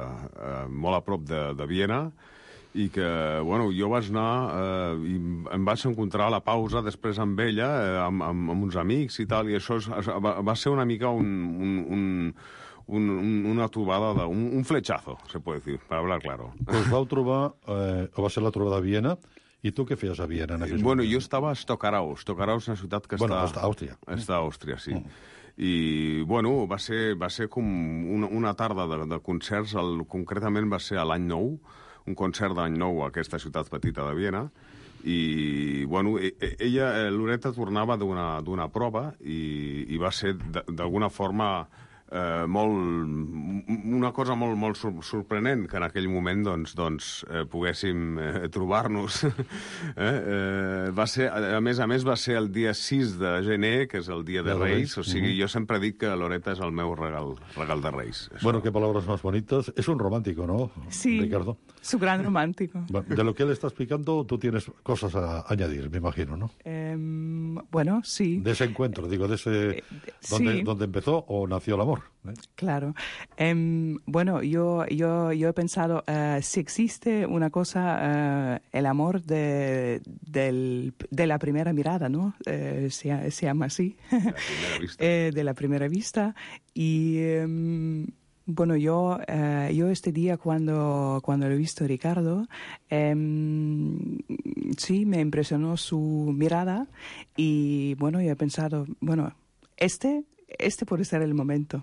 eh, molt a prop de, de Viena, i que, bueno, jo vaig anar eh, i em vaig encontrar a la pausa després amb ella, eh, amb, amb, amb uns amics i tal, i això es, es, va, va ser una mica un, un, un, un, una trobada, de, un, un flechazo, se puede decir, para hablar claro. Us vau trobar, eh, o va ser la trobada a Viena, i tu què feies a Viena en aquells Bueno, moments? jo estava a Stockerau. Stockerau és una ciutat que bueno, està... a Àustria. Està a Àustria, sí. Mm. I, bueno, va ser, va ser com una, una tarda de, de concerts, el, concretament va ser a l'any nou, un concert d'any nou a aquesta ciutat petita de Viena, i, bueno, ella, Loreta, tornava d'una prova i, i va ser, d'alguna forma, eh, molt, una cosa molt, molt sorprenent que en aquell moment doncs, doncs, eh, poguéssim eh, trobar-nos. eh? Eh, va ser, a més a més, va ser el dia sis de gener, que és el dia de, de Reis, Reis, o sigui, uh-huh. jo sempre dic que Loreta és el meu regal, regal de Reis. Això. Bueno, qué palabras más bonitas. Es un romántico, ¿no, sí, Ricardo? Su gran romántico. Bueno, de lo que él está explicando, tú tienes cosas a añadir, me imagino, ¿no? Eh, bueno, sí. De ese encuentro, digo, de ese... Eh, donde, sí. donde empezó o nació el amor. amor. ¿eh? Claro. Um, bueno, yo, yo, yo he pensado, uh, si existe una cosa, uh, el amor de, del, de la primera mirada, ¿no? Uh, se, se llama así. De la primera vista. eh, de la primera vista. Y... Um, Bueno, yo, eh, yo este día cuando, cuando lo he visto a Ricardo, eh, sí, me impresionó su mirada y bueno, yo he pensado, bueno, este, este puede ser el momento.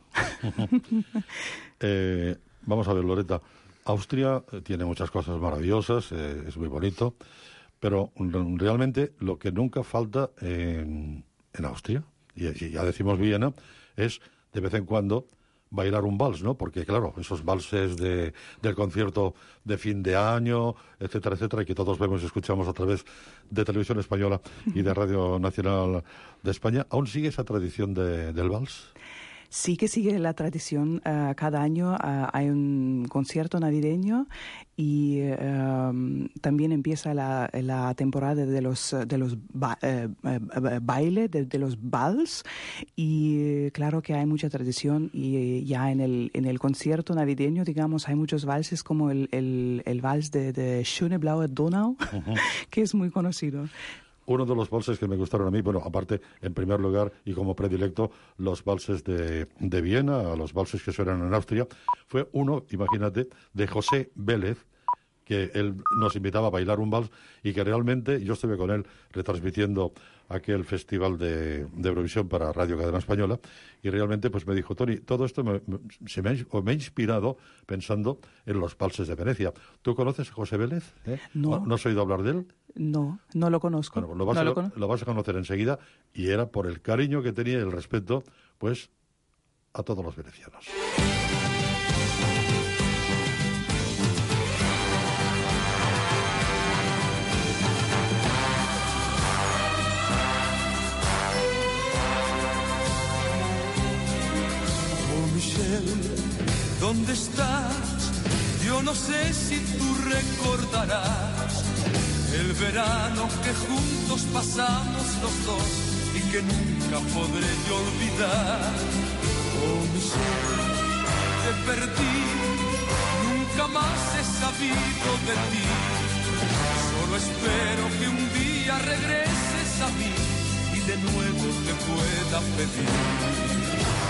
eh, vamos a ver, Loreta, Austria tiene muchas cosas maravillosas, eh, es muy bonito, pero realmente lo que nunca falta en, en Austria, y, y ya decimos Viena, es de vez en cuando bailar un vals, ¿no? Porque, claro, esos valses de, del concierto de fin de año, etcétera, etcétera, y que todos vemos y escuchamos a través de Televisión Española y de Radio Nacional de España, ¿aún sigue esa tradición de, del vals? Sí que sigue la tradición. Uh, cada año uh, hay un concierto navideño y uh, también empieza la, la temporada de los de los ba uh, uh, bailes, de, de los vals, y claro que hay mucha tradición y ya en el en el concierto navideño, digamos, hay muchos valses como el, el, el vals de, de Schöne Blaue Donau, uh-huh. que es muy conocido. Uno de los valses que me gustaron a mí, bueno, aparte, en primer lugar, y como predilecto, los valses de, de Viena, los valses que suenan en Austria, fue uno, imagínate, de José Vélez, que él nos invitaba a bailar un vals y que realmente yo estuve con él retransmitiendo aquel festival de, de Eurovisión para Radio Cadena Española y realmente pues me dijo, Toni, todo esto me, me, se me, ha, me ha inspirado pensando en los valses de Venecia. ¿Tú conoces a José Vélez? ¿Eh? No. ¿No has oído hablar de él? No, no lo conozco. Bueno, lo vas, no a, lo, cono lo vas a conocer enseguida y era por el cariño que tenía y el respeto, pues, a todos los venecianos. ¿Dónde estás? Yo no sé si tú recordarás el verano que juntos pasamos los dos y que nunca podré yo olvidar. Oh, mi ser, te perdí, nunca más he sabido de ti. Solo espero que un día regreses a mí y de nuevo te pueda pedir.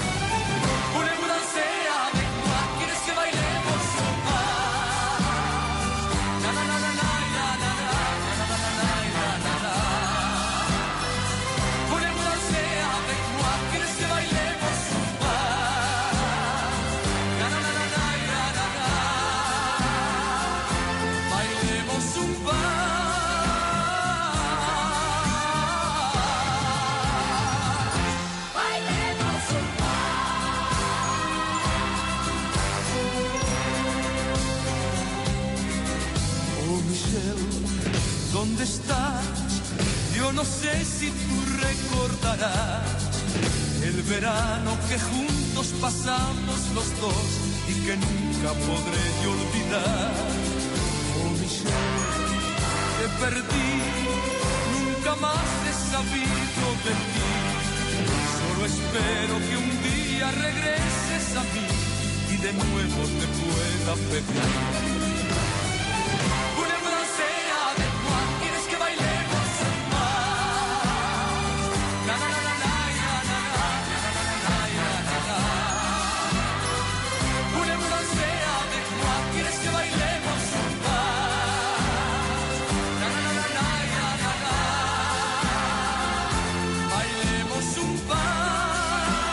¿Dónde estás? Yo no sé si tú recordarás el verano que juntos pasamos los dos y que nunca podré yo olvidar. Oh, Michelle, te perdí, nunca más he sabido de ti. Solo espero que un día regreses a mí y de nuevo te pueda pedir.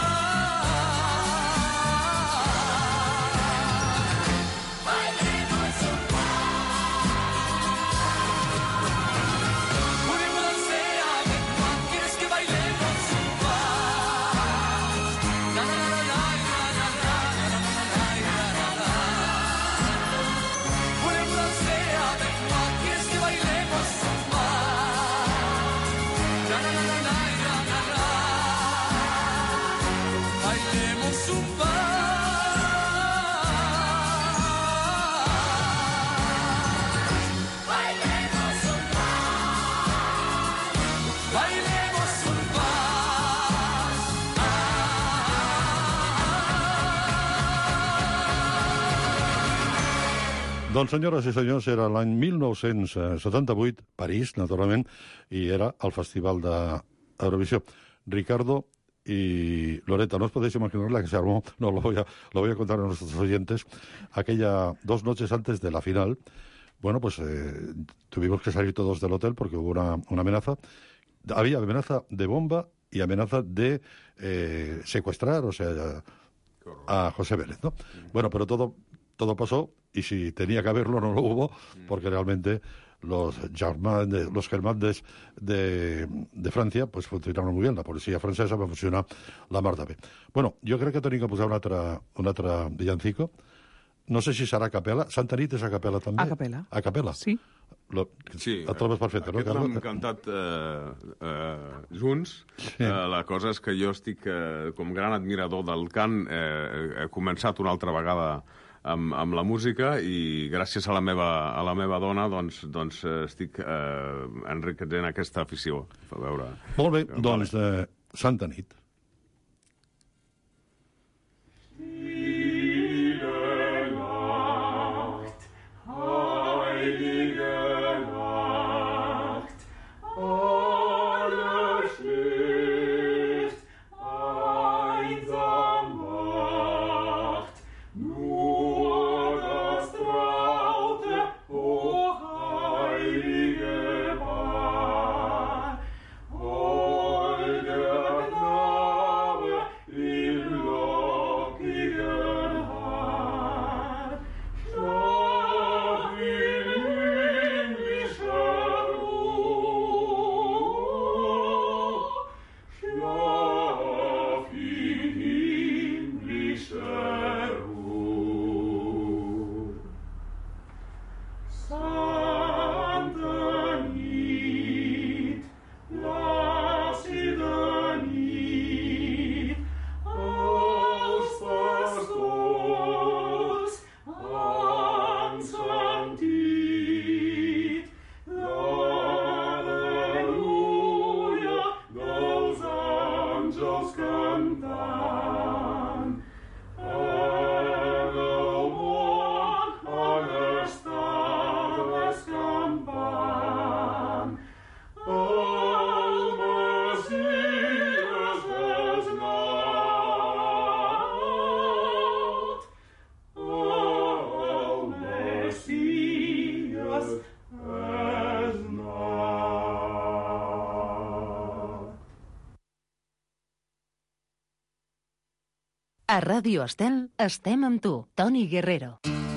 Bailemos Doncs, senyores i senyors, era l'any mil nou-cents setanta-vuit, París, naturalment, i era el Festival d'Eurovisió. Ricardo y Loreta, no os podéis imaginar la que se armó, no, lo voy a, lo voy a contar a nuestros oyentes, aquella dos noches antes de la final. Bueno, pues eh, tuvimos que salir todos del hotel porque hubo una, una amenaza. Había amenaza de bomba y amenaza de eh, secuestrar, o sea, a José Vélez, ¿no? Bueno, pero todo, todo pasó, y si tenía que haberlo, no lo hubo, porque realmente los germanes, los germanes de, de Francia pues funcionaron muy bien. La policia francesa va funcionar la mar de bé. Bueno, jo crec que tenim que posar un altre, un altre villancico. No sé si serà a capella. Santa Nit és a capella també? A capella. A capella? Sí. Lo, sí, et trobes perfecte, no, Carles? Hem cantat eh, eh, junts. Sí. Eh, la cosa és que jo estic, eh, com gran admirador del cant, eh, he començat una altra vegada amb, amb la música, i gràcies a la meva, a la meva dona doncs, doncs estic eh, enriquetent aquesta afició. A veure. Molt bé, vale. Doncs eh, Santa Nit. A Ràdio Estel estem amb tu, Toni Guerrero.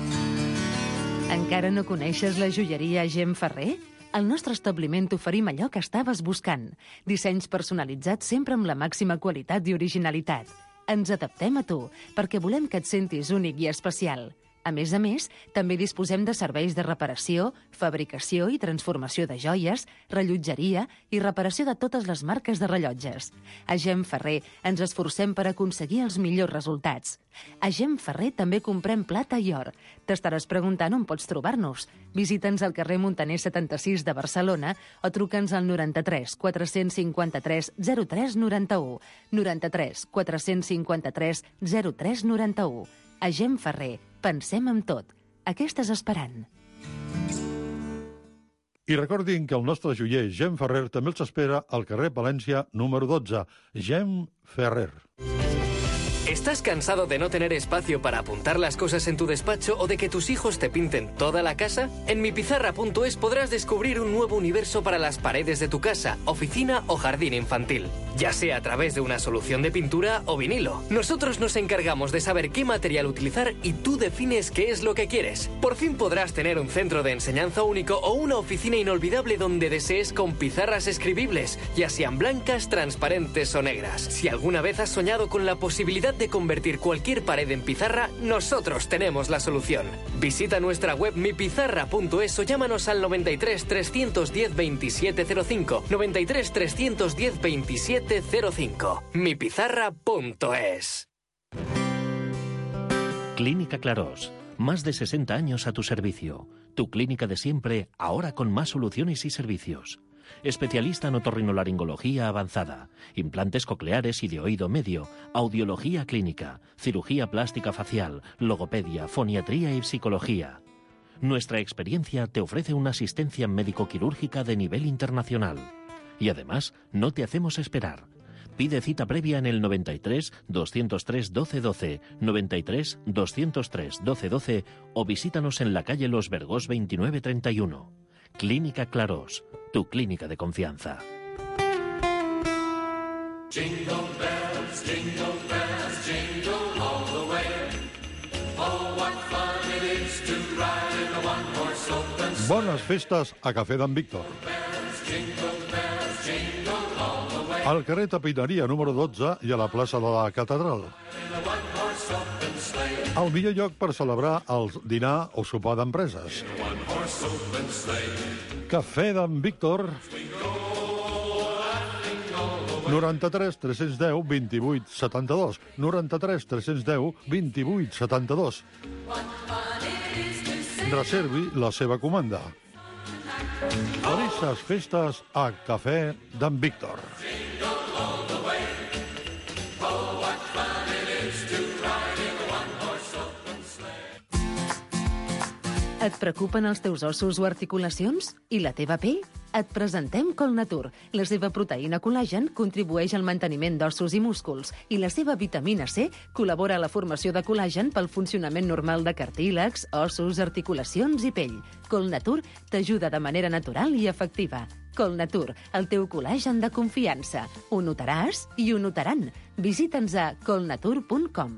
Encara no coneixes la joieria Gem Ferrer? Al nostre establiment t'oferim allò que estaves buscant. Dissenys personalitzats sempre amb la màxima qualitat i originalitat. Ens adaptem a tu, perquè volem que et sentis únic i especial. A més a més, també disposem de serveis de reparació, fabricació i transformació de joies, rellotgeria i reparació de totes les marques de rellotges. A Gem Ferrer ens esforcem per aconseguir els millors resultats. A Gem Ferrer també comprem plata i or. T'estaràs preguntant on pots trobar-nos. Visita'ns al carrer Montaner setanta-sis de Barcelona o truca'ns al noranta-tres quatre-cents cinquanta-tres zero tres noranta-u. noranta-tres quatre-cents cinquanta-tres zero tres noranta-u. A Gem Ferrer, pensem en tot. A què estàs esperant? I recordin que el nostre joier Gem Ferrer també els espera al carrer Palència número dotze. Gem Ferrer. ¿Estás cansado de no tener espacio para apuntar las cosas en tu despacho o de que tus hijos te pinten toda la casa? En mipizarra punto es podrás descubrir un nuevo universo para las paredes de tu casa, oficina o jardín infantil, ya sea a través de una solución de pintura o vinilo. Nosotros nos encargamos de saber qué material utilizar y tú defines qué es lo que quieres. Por fin podrás tener un centro de enseñanza único o una oficina inolvidable donde desees con pizarras escribibles, ya sean blancas, transparentes o negras. Si alguna vez has soñado con la posibilidad de convertir cualquier pared en pizarra, nosotros tenemos la solución. Visita nuestra web mipizarra punto es o llámanos al noventa y tres trescientos diez veintisiete cero cinco, noventa y tres trescientos diez veintisiete cero cinco. mipizarra punto es. Clínica Clarós. Más de sesenta años a tu servicio. Tu clínica de siempre, ahora con más soluciones y servicios. Especialista en otorrinolaringología avanzada, implantes cocleares y de oído medio, audiología clínica, cirugía plástica facial, logopedia, foniatría y psicología. Nuestra experiencia te ofrece una asistencia médico-quirúrgica de nivel internacional. Y además, no te hacemos esperar. Pide cita previa en el noventa y tres, doscientos tres, doce doce, noventa y tres, doscientos tres, doce doce o visítanos en la calle Los Vergós veintinueve treinta y uno. Clínica Clarós, tu clínica de confianza. Jingle bells, jingle bells, jingle all the way. Oh, what fun it is to ride in a one-horse open sleigh. Bones festes a Cafè d'en Víctor. Jingle bells, jingle all the way. Al carrer Tapineria número dotze i a la plaça de la Catedral. In a one-horse open sleigh. El millor lloc per celebrar el dinar o sopar d'empreses. In a one-horse open sleigh. Cafè d'en Víctor. noranta-tres tres-cents deu vint-i-vuit setanta-dos. noranta-tres tres-cents deu vint-i-vuit setanta-dos. Reservi la seva comanda. Felices festes a Cafè d'en Víctor. Et preocupen els teus ossos o articulacions? I la teva pell? Et presentem Colnatur. La seva proteïna col·lagen contribueix al manteniment d'ossos i músculs i la seva vitamina C col·labora a la formació de col·lagen pel funcionament normal de cartílags, ossos, articulacions i pell. Colnatur t'ajuda de manera natural i efectiva. Colnatur, el teu col·lagen de confiança. Ho notaràs i ho notaran. Visita'ns a colnatur punt com.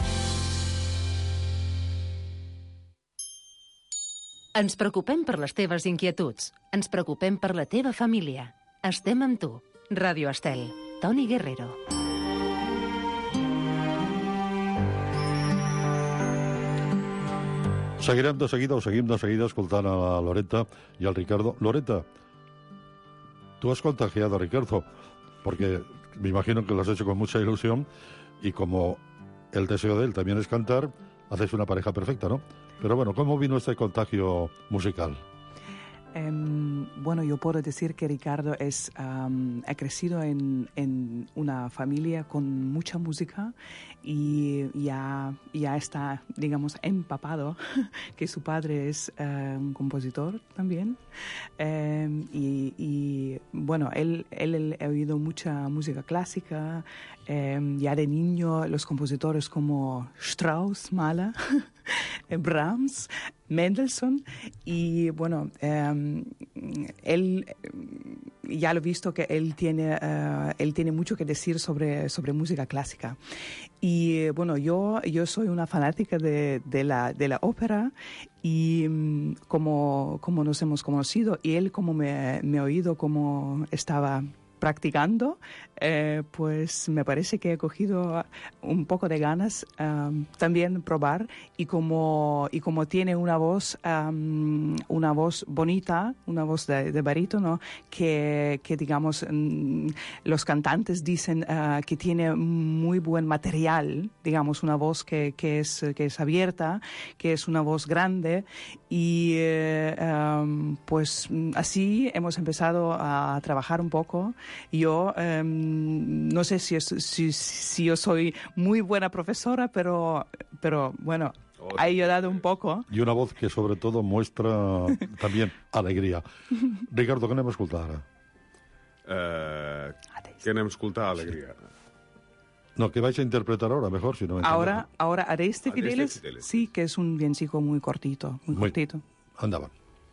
Ens preocupem per les teves inquietuds. Ens preocupem per la teva família. Estem amb tu. Ràdio Estel. Toni Guerrero. Seguirem de seguida, o seguim de seguida, escoltant a la Loreta y al Ricardo. Loreta, tú has contagiado a Ricardo, porque me imagino que lo has hecho con mucha ilusión, y como el deseo de él también es cantar, haces una pareja perfecta, ¿no? Pero bueno, ¿cómo vino este contagio musical? Um, bueno, yo puedo decir que Ricardo es, um, ha crecido en, en una familia con mucha música y ya, ya está, digamos, empapado, que su padre es uh, un compositor también. Um, y, y, bueno, él, él, él ha oído mucha música clásica. Um, ya de niño, los compositores como Strauss, Mahler, Brahms, Mendelssohn, y bueno, um, él ya lo he visto que él tiene, uh, él tiene mucho que decir sobre, sobre música clásica. Y bueno, yo, yo soy una fanática de, de, la, de la ópera, y um, como, como nos hemos conocido, y él como me, me ha oído como estaba practicando, eh, pues me parece que he cogido un poco de ganas um, también probar, y como, y como tiene una voz, um, una voz bonita, una voz de, de barítono, que, que digamos um, los cantantes dicen uh, que tiene muy buen material, digamos una voz que, que, es, que es abierta, que es una voz grande, y eh, um, pues así hemos empezado a trabajar un poco. Yo um, no sé si, es, si, si yo soy muy buena profesora, pero, pero bueno, ha ayudado un poco. Y una voz que sobre todo muestra también alegría. Ricardo, què anem a escoltar ara? Eh, què anem a escoltar, alegria? No, que vais a interpretar ahora, mejor, si no me Ahora, ahora Areste Areste Fideles, Fideles. sí, que es un villancico muy cortito, muy, Muy- cortito. Andaban.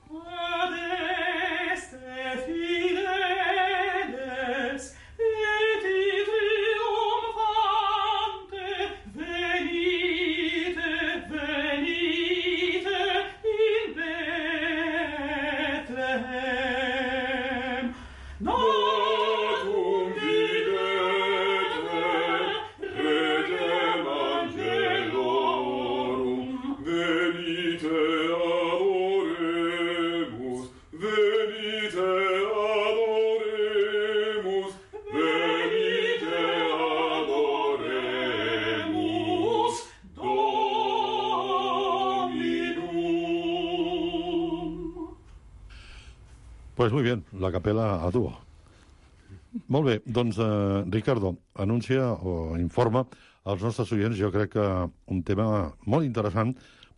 Pues muy bien, la capela a dúo. Molt bé, doncs eh, Ricardo, anuncia o informa als nostres oients, jo crec que un tema molt interessant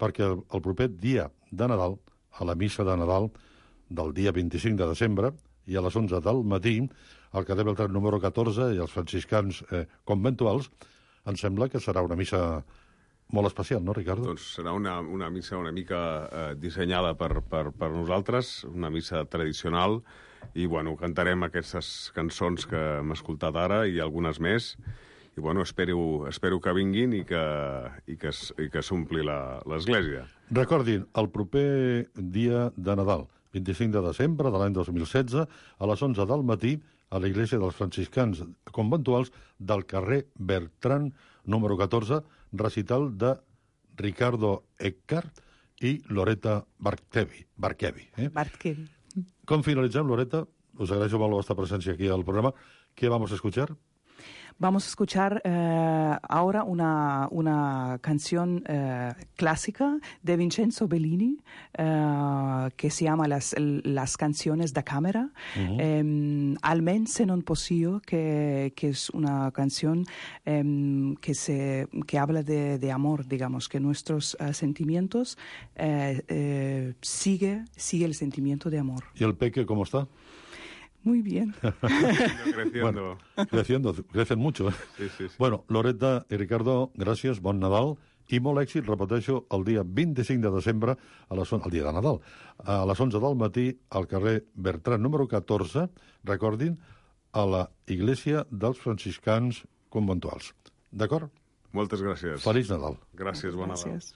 perquè el, el proper dia de Nadal, a la missa de Nadal del dia vint-i-cinc de desembre, i a les onze del matí, al carrer Beltrán número catorze i els franciscans eh, conventuals, em sembla que serà una missa molt especial, no, Ricardo? Doncs serà una, una missa una mica eh, dissenyada per, per, per nosaltres, una missa tradicional, i, bueno, cantarem aquestes cançons que hem escoltat ara i algunes més, i, bueno, espero, espero que vinguin i que, i que, i que s'ompli l'església. Recordin, el proper dia de Nadal, vint-i-cinc de desembre de l'any dos mil setze, a les onze del matí, a la Iglesia dels Franciscans Conventuals del carrer Bertran, número catorze, recital de Ricardo Eckart i Loreta Barkevi. Barkevi, eh? Barkevi. Com finalitzem, Loreta? Us agraeixo molt la vostra presència aquí al programa. ¿Qué vamos a escuchar? Vamos a escuchar eh, ahora una, una canción eh, clásica de Vincenzo Bellini eh, que se llama Las, las canciones da cámara. Uh-huh. eh, Almen se non posio, que, que es una canción eh, que, se, que habla de, de amor, digamos, que nuestros uh, sentimientos eh, eh, sigue, sigue el sentimiento de amor. ¿Y el Peque cómo está? Muy bien. Creciendo. Bueno, creciendo, crecen mucho. Eh? Sí, sí, sí. Bueno, Loreta i Ricardo, gràcies, bon Nadal i molt èxit, repeteixo, el dia vint-i-cinc de desembre, a les, el dia de Nadal, a les onze del matí, al carrer Bertran número catorze, recordin, a la Iglesia dels Franciscans Conventuals. D'acord? Moltes gràcies. Feliç Nadal. Gràcies, bon Nadal. Gràcies.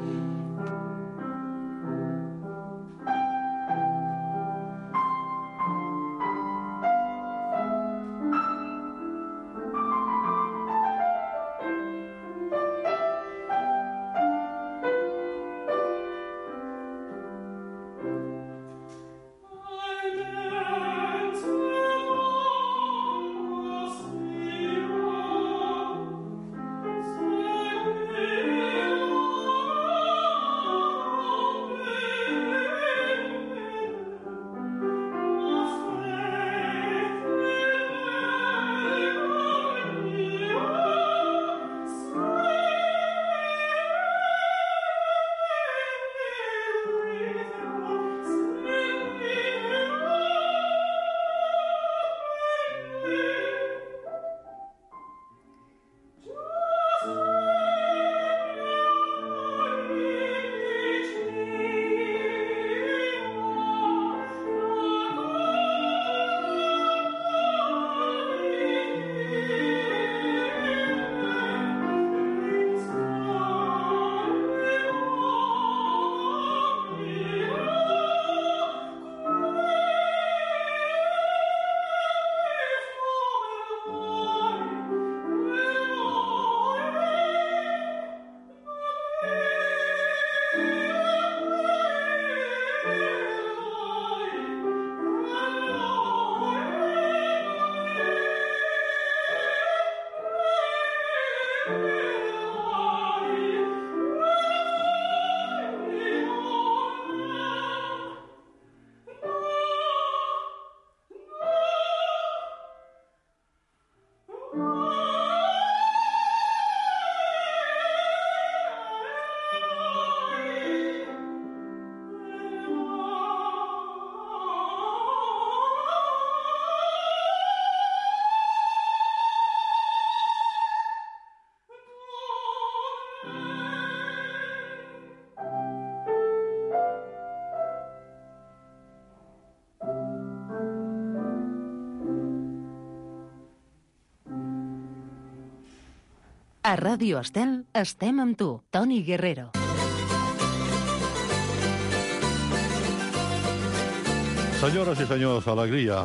A Ràdio Estel estem amb tu, Toni Guerrero. Senyores i senyors, alegria.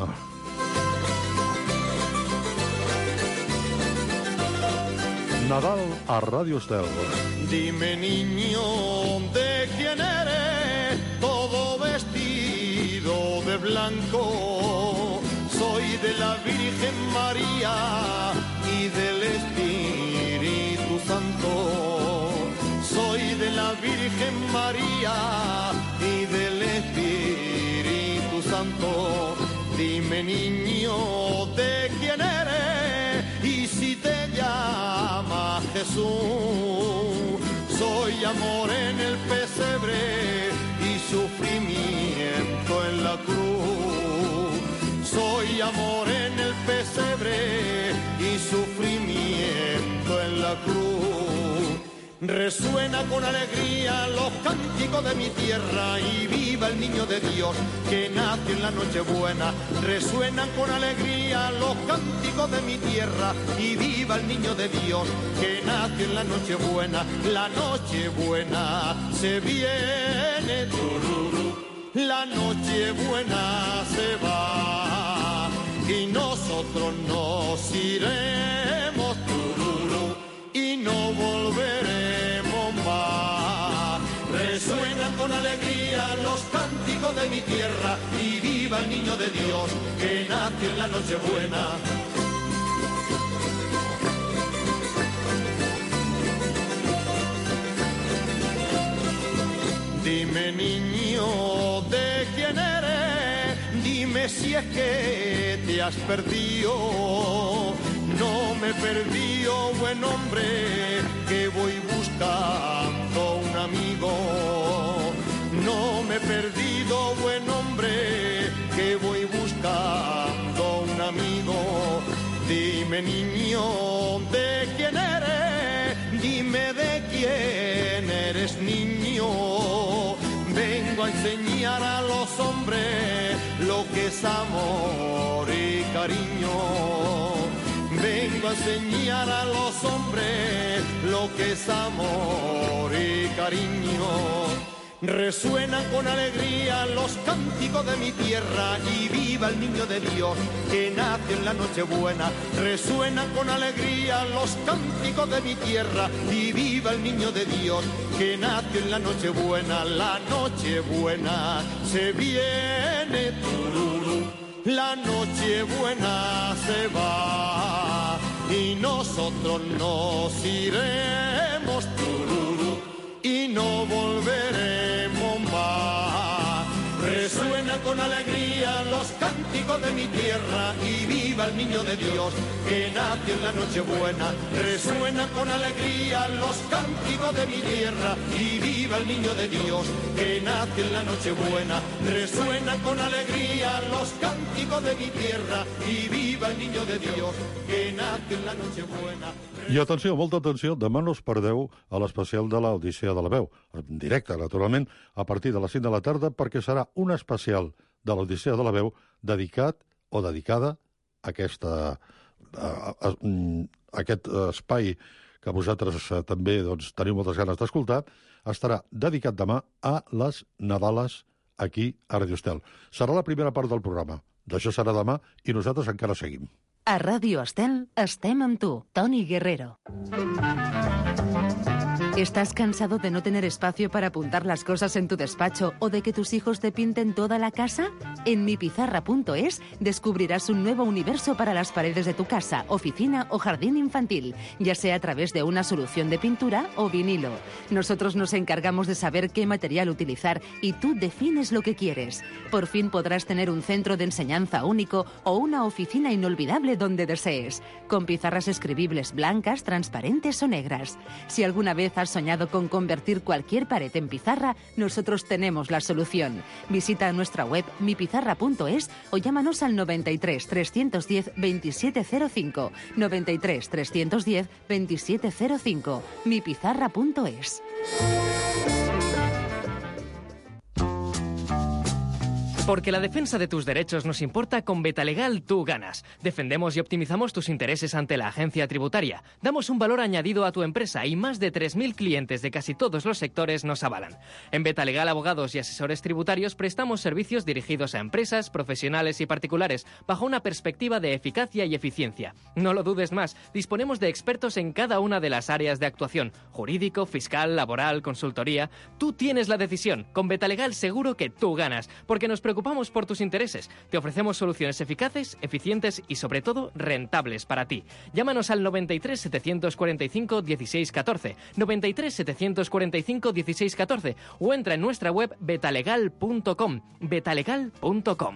Nadal a Ràdio Estel. Dime, niño, ¿de quién eres? Todo vestido de blanco. Soy de la Virgen María y del Espíritu Santo. Soy de la Virgen María y del Espíritu Santo. Dime, niño, ¿de quién eres? Y si te llamas Jesús, soy Soy amor en el pesebre y sufrimiento en la cruz. Soy amor en el pesebre y sufrimiento en la cruz. Resuena con alegría los cánticos de mi tierra y viva el niño de Dios que nace en la Nochebuena. Resuenan con alegría los cánticos de mi tierra y viva el niño de Dios que nace en la Nochebuena. La Nochebuena se viene, tururú, la Nochebuena se va y nosotros nos iremos, tururú, y no volveremos más. Resuenan con alegría los cánticos de mi tierra y viva el niño de Dios que nace en la Nochebuena. Dime, niño, ¿de quién eres? Dime si es que te has perdido. No me perdí, oh buen hombre, que voy buscando un amigo. No me he perdido, buen hombre, que voy buscando un amigo. Dime, niño, ¿de quién eres? Dime de quién eres, niño. Vengo a enseñar a los hombres lo que es amor y cariño. Vengo a enseñar a los hombres lo que es amor y cariño. Resuenan con alegría los cánticos de mi tierra y viva el niño de Dios que nace en la Nochebuena. Resuenan con alegría los cánticos de mi tierra y viva el niño de Dios que nace en la Nochebuena. La Nochebuena se viene, tururú, la Nochebuena se va y nosotros nos iremos, tururú, y no volveremos más. Resuena con alegría los cánticos de mi tierra y viva el niño de Dios que nace en la Nochebuena. Resuena con alegría los cánticos de mi tierra y viva el niño de Dios que nace en la Nochebuena. Resuena con alegría los cánticos de mi tierra y viva el niño de Dios que nace en la Nochebuena. I atenció, molta atenció, demà no us perdeu a l'especial de l'Odissea de la Veu, en directe, naturalment, a partir de les cinc de la tarda, perquè serà un especial de l'Odissea de la Veu dedicat o dedicada a, aquesta, a, a, a, a aquest espai que vosaltres eh, també doncs, teniu moltes ganes d'escoltar, estarà dedicat demà a les Nadales aquí a Radio Estel. Serà la primera part del programa. D'això serà demà i nosaltres encara seguim. A Radio Estel estem amb tu, Toni Guerrero. ¿Estás cansado de no tener espacio para apuntar las cosas en tu despacho o de que tus hijos te pinten toda la casa? En mipizarra punto es descubrirás un nuevo universo para las paredes de tu casa, oficina o jardín infantil, ya sea a través de una solución de pintura o vinilo. Nosotros nos encargamos de saber qué material utilizar y tú defines lo que quieres. Por fin podrás tener un centro de enseñanza único o una oficina inolvidable donde desees, con pizarras escribibles blancas, transparentes o negras. Si alguna vez has soñado con convertir cualquier pared en pizarra, nosotros tenemos la solución. Visita nuestra web mipizarra punto es o llámanos al noventa y tres, trescientos diez, veintisiete cero cinco, noventa y tres, trescientos diez, veintisiete cero cinco, mipizarra punto es. Porque la defensa de tus derechos nos importa, con Betalegal tú ganas. Defendemos y optimizamos tus intereses ante la agencia tributaria. Damos un valor añadido a tu empresa y más de tres mil clientes de casi todos los sectores nos avalan. En Betalegal Abogados y Asesores Tributarios prestamos servicios dirigidos a empresas, profesionales y particulares bajo una perspectiva de eficacia y eficiencia. No lo dudes más, disponemos de expertos en cada una de las áreas de actuación: jurídico, fiscal, laboral, consultoría. Tú tienes la decisión. Con Betalegal seguro que tú ganas, porque nos preocupamos Preocupamos por tus intereses. Te ofrecemos soluciones eficaces, eficientes y, sobre todo, rentables para ti. Llámanos al noventa y tres, setecientos cuarenta y cinco, dieciséis catorce, noventa y tres, setecientos cuarenta y cinco, dieciséis catorce o entra en nuestra web betalegal punto com. betalegal punto com.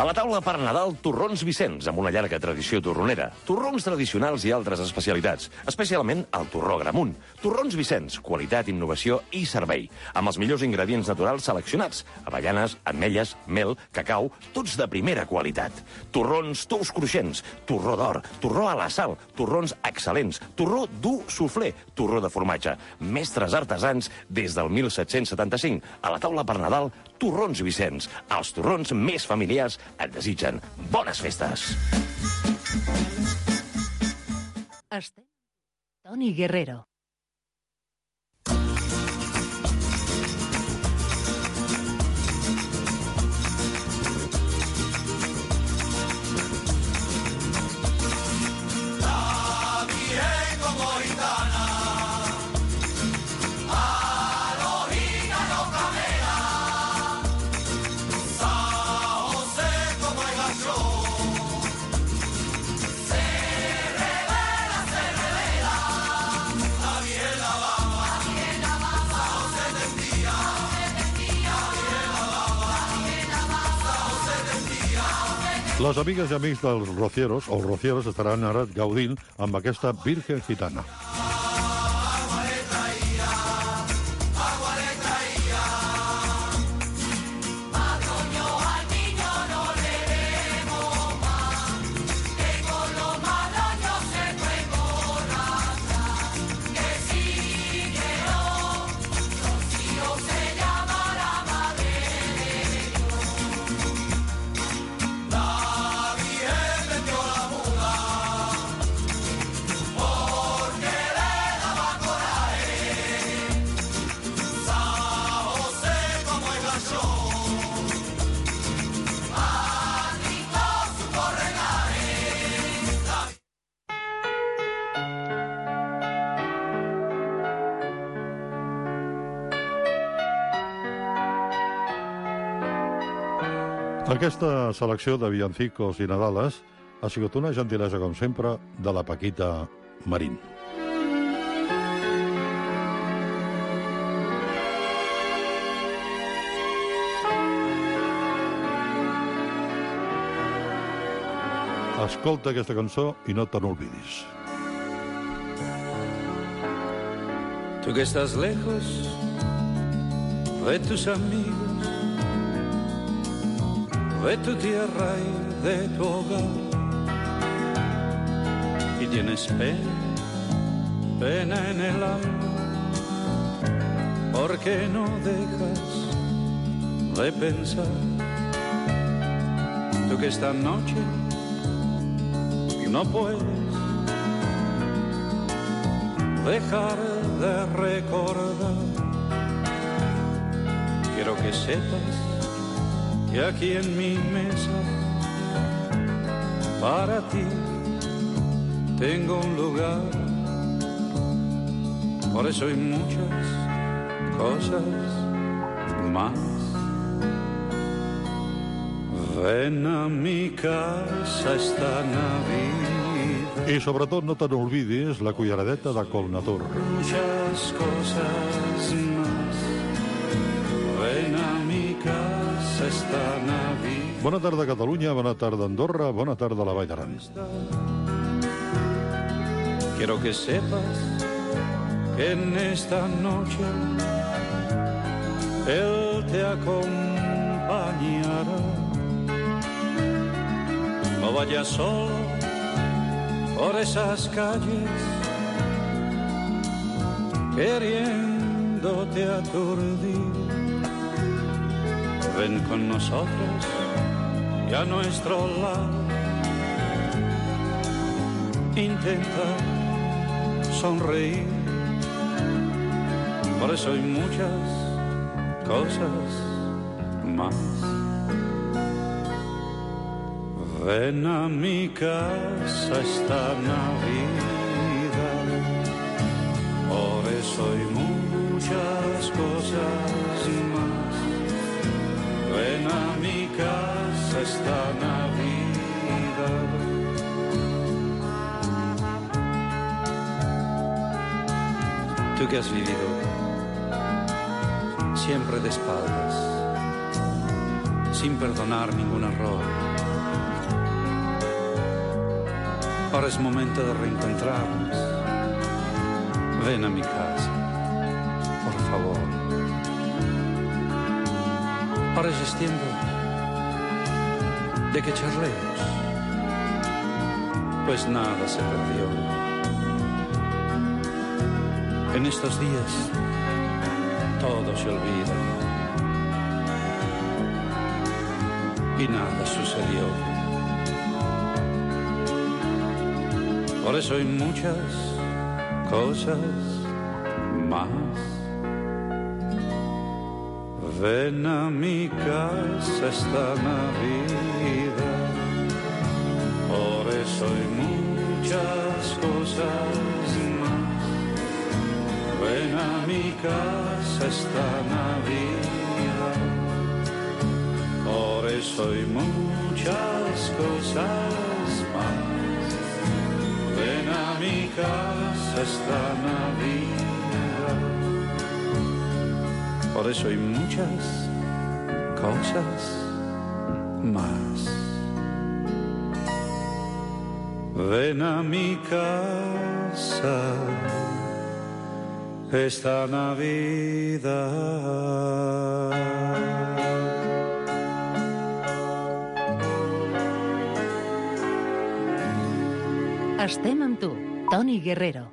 A la taula per Nadal, Torrons Vicenç, amb una llarga tradició torronera. Torrons tradicionals i altres especialitats, especialment el torró Gramunt. Torrons Vicenç, qualitat, innovació i servei. Amb els millors ingredients naturals seleccionats. Avellanes, ametlles, mel, cacau, tots de primera qualitat. Torrons tous cruixents, torró d'or, torró a la sal, torrons excel·lents, torró dur soufflé, torró de formatge. Mestres artesans des del mil set-cents setanta-cinc. A la taula per Nadal, Torrons Vicenç. Els torrons més familiars et desitgen bones festes. Estem... Toni Guerrero. La Virgen como gitana, a los gitanos camela, San José como el gallo, se revela, se revela, la Virgen la baba, la Virgen la baba, San José tendía, la Virgen la baba, la Virgen la baba, San José tendía. Les amigues i amics dels rocieros, o rocieros, estaran ara gaudint amb aquesta Virgen Gitana. Madroño al niño no le demos más, que con los madroños se fue por atrás, que si quiero, Rocío se llama la madre de Dios. La Virgen vendió la muda, porque le daba coraje, San José como el gallo, agitó su correnaje. Aquesta selecció de villancicos i nadales ha sigut una gentilesa, com sempre, de la Paquita Marín. Escolta aquesta cançó i no te n'olvidis. Tú que estás lejos de tus amigos, de tu tierra y de tu hogar, y tienes pena, pena en el alma, porque no dejas de pensar. Tú que esta noche no puedes dejar de recordar. Quiero que sepas que aquí en mi mesa para ti tengo un lugar. Por eso hay muchas cosas más. Ven a mi casa esta Navidad. I sobretot no te n'olvidis la culleradeta de Colnatur. Muchas cosas más. Ven a mi casa esta Navidad. Bona tarda, Catalunya, bona tarda, Andorra, bona tarda, la Vall d'Aran. Quiero que sepas que en esta noche Él te acompañará. No vayas solo por esas calles queriéndote aturdir. Ven con nosotros y a nuestro lado intenta sonreír. Por eso hay muchas cosas más. Ven a mi casa esta Navidad. Por eso hay muchas cosas más. Ven a mi casa esta Navidad. Tú que has vivido siempre de espaldas, sin perdonar ningún error, Ahora es momento de reencontrarnos. Ven a mi casa, por favor. Ahora ya es tiempo de que charlemos, pues nada se perdió. En estos días todo se olvida y nada sucedió. Por eso hay muchas cosas más. Ven a mi casa esta Navidad. Por eso hay muchas cosas más. Ven a mi casa esta Navidad. Por eso hay muchas cosas más. Ven a mi casa esta Navidad. Por eso hay muchas cosas más. Ven a mi casa esta Navidad. Estem amb tu, Toni Guerrero.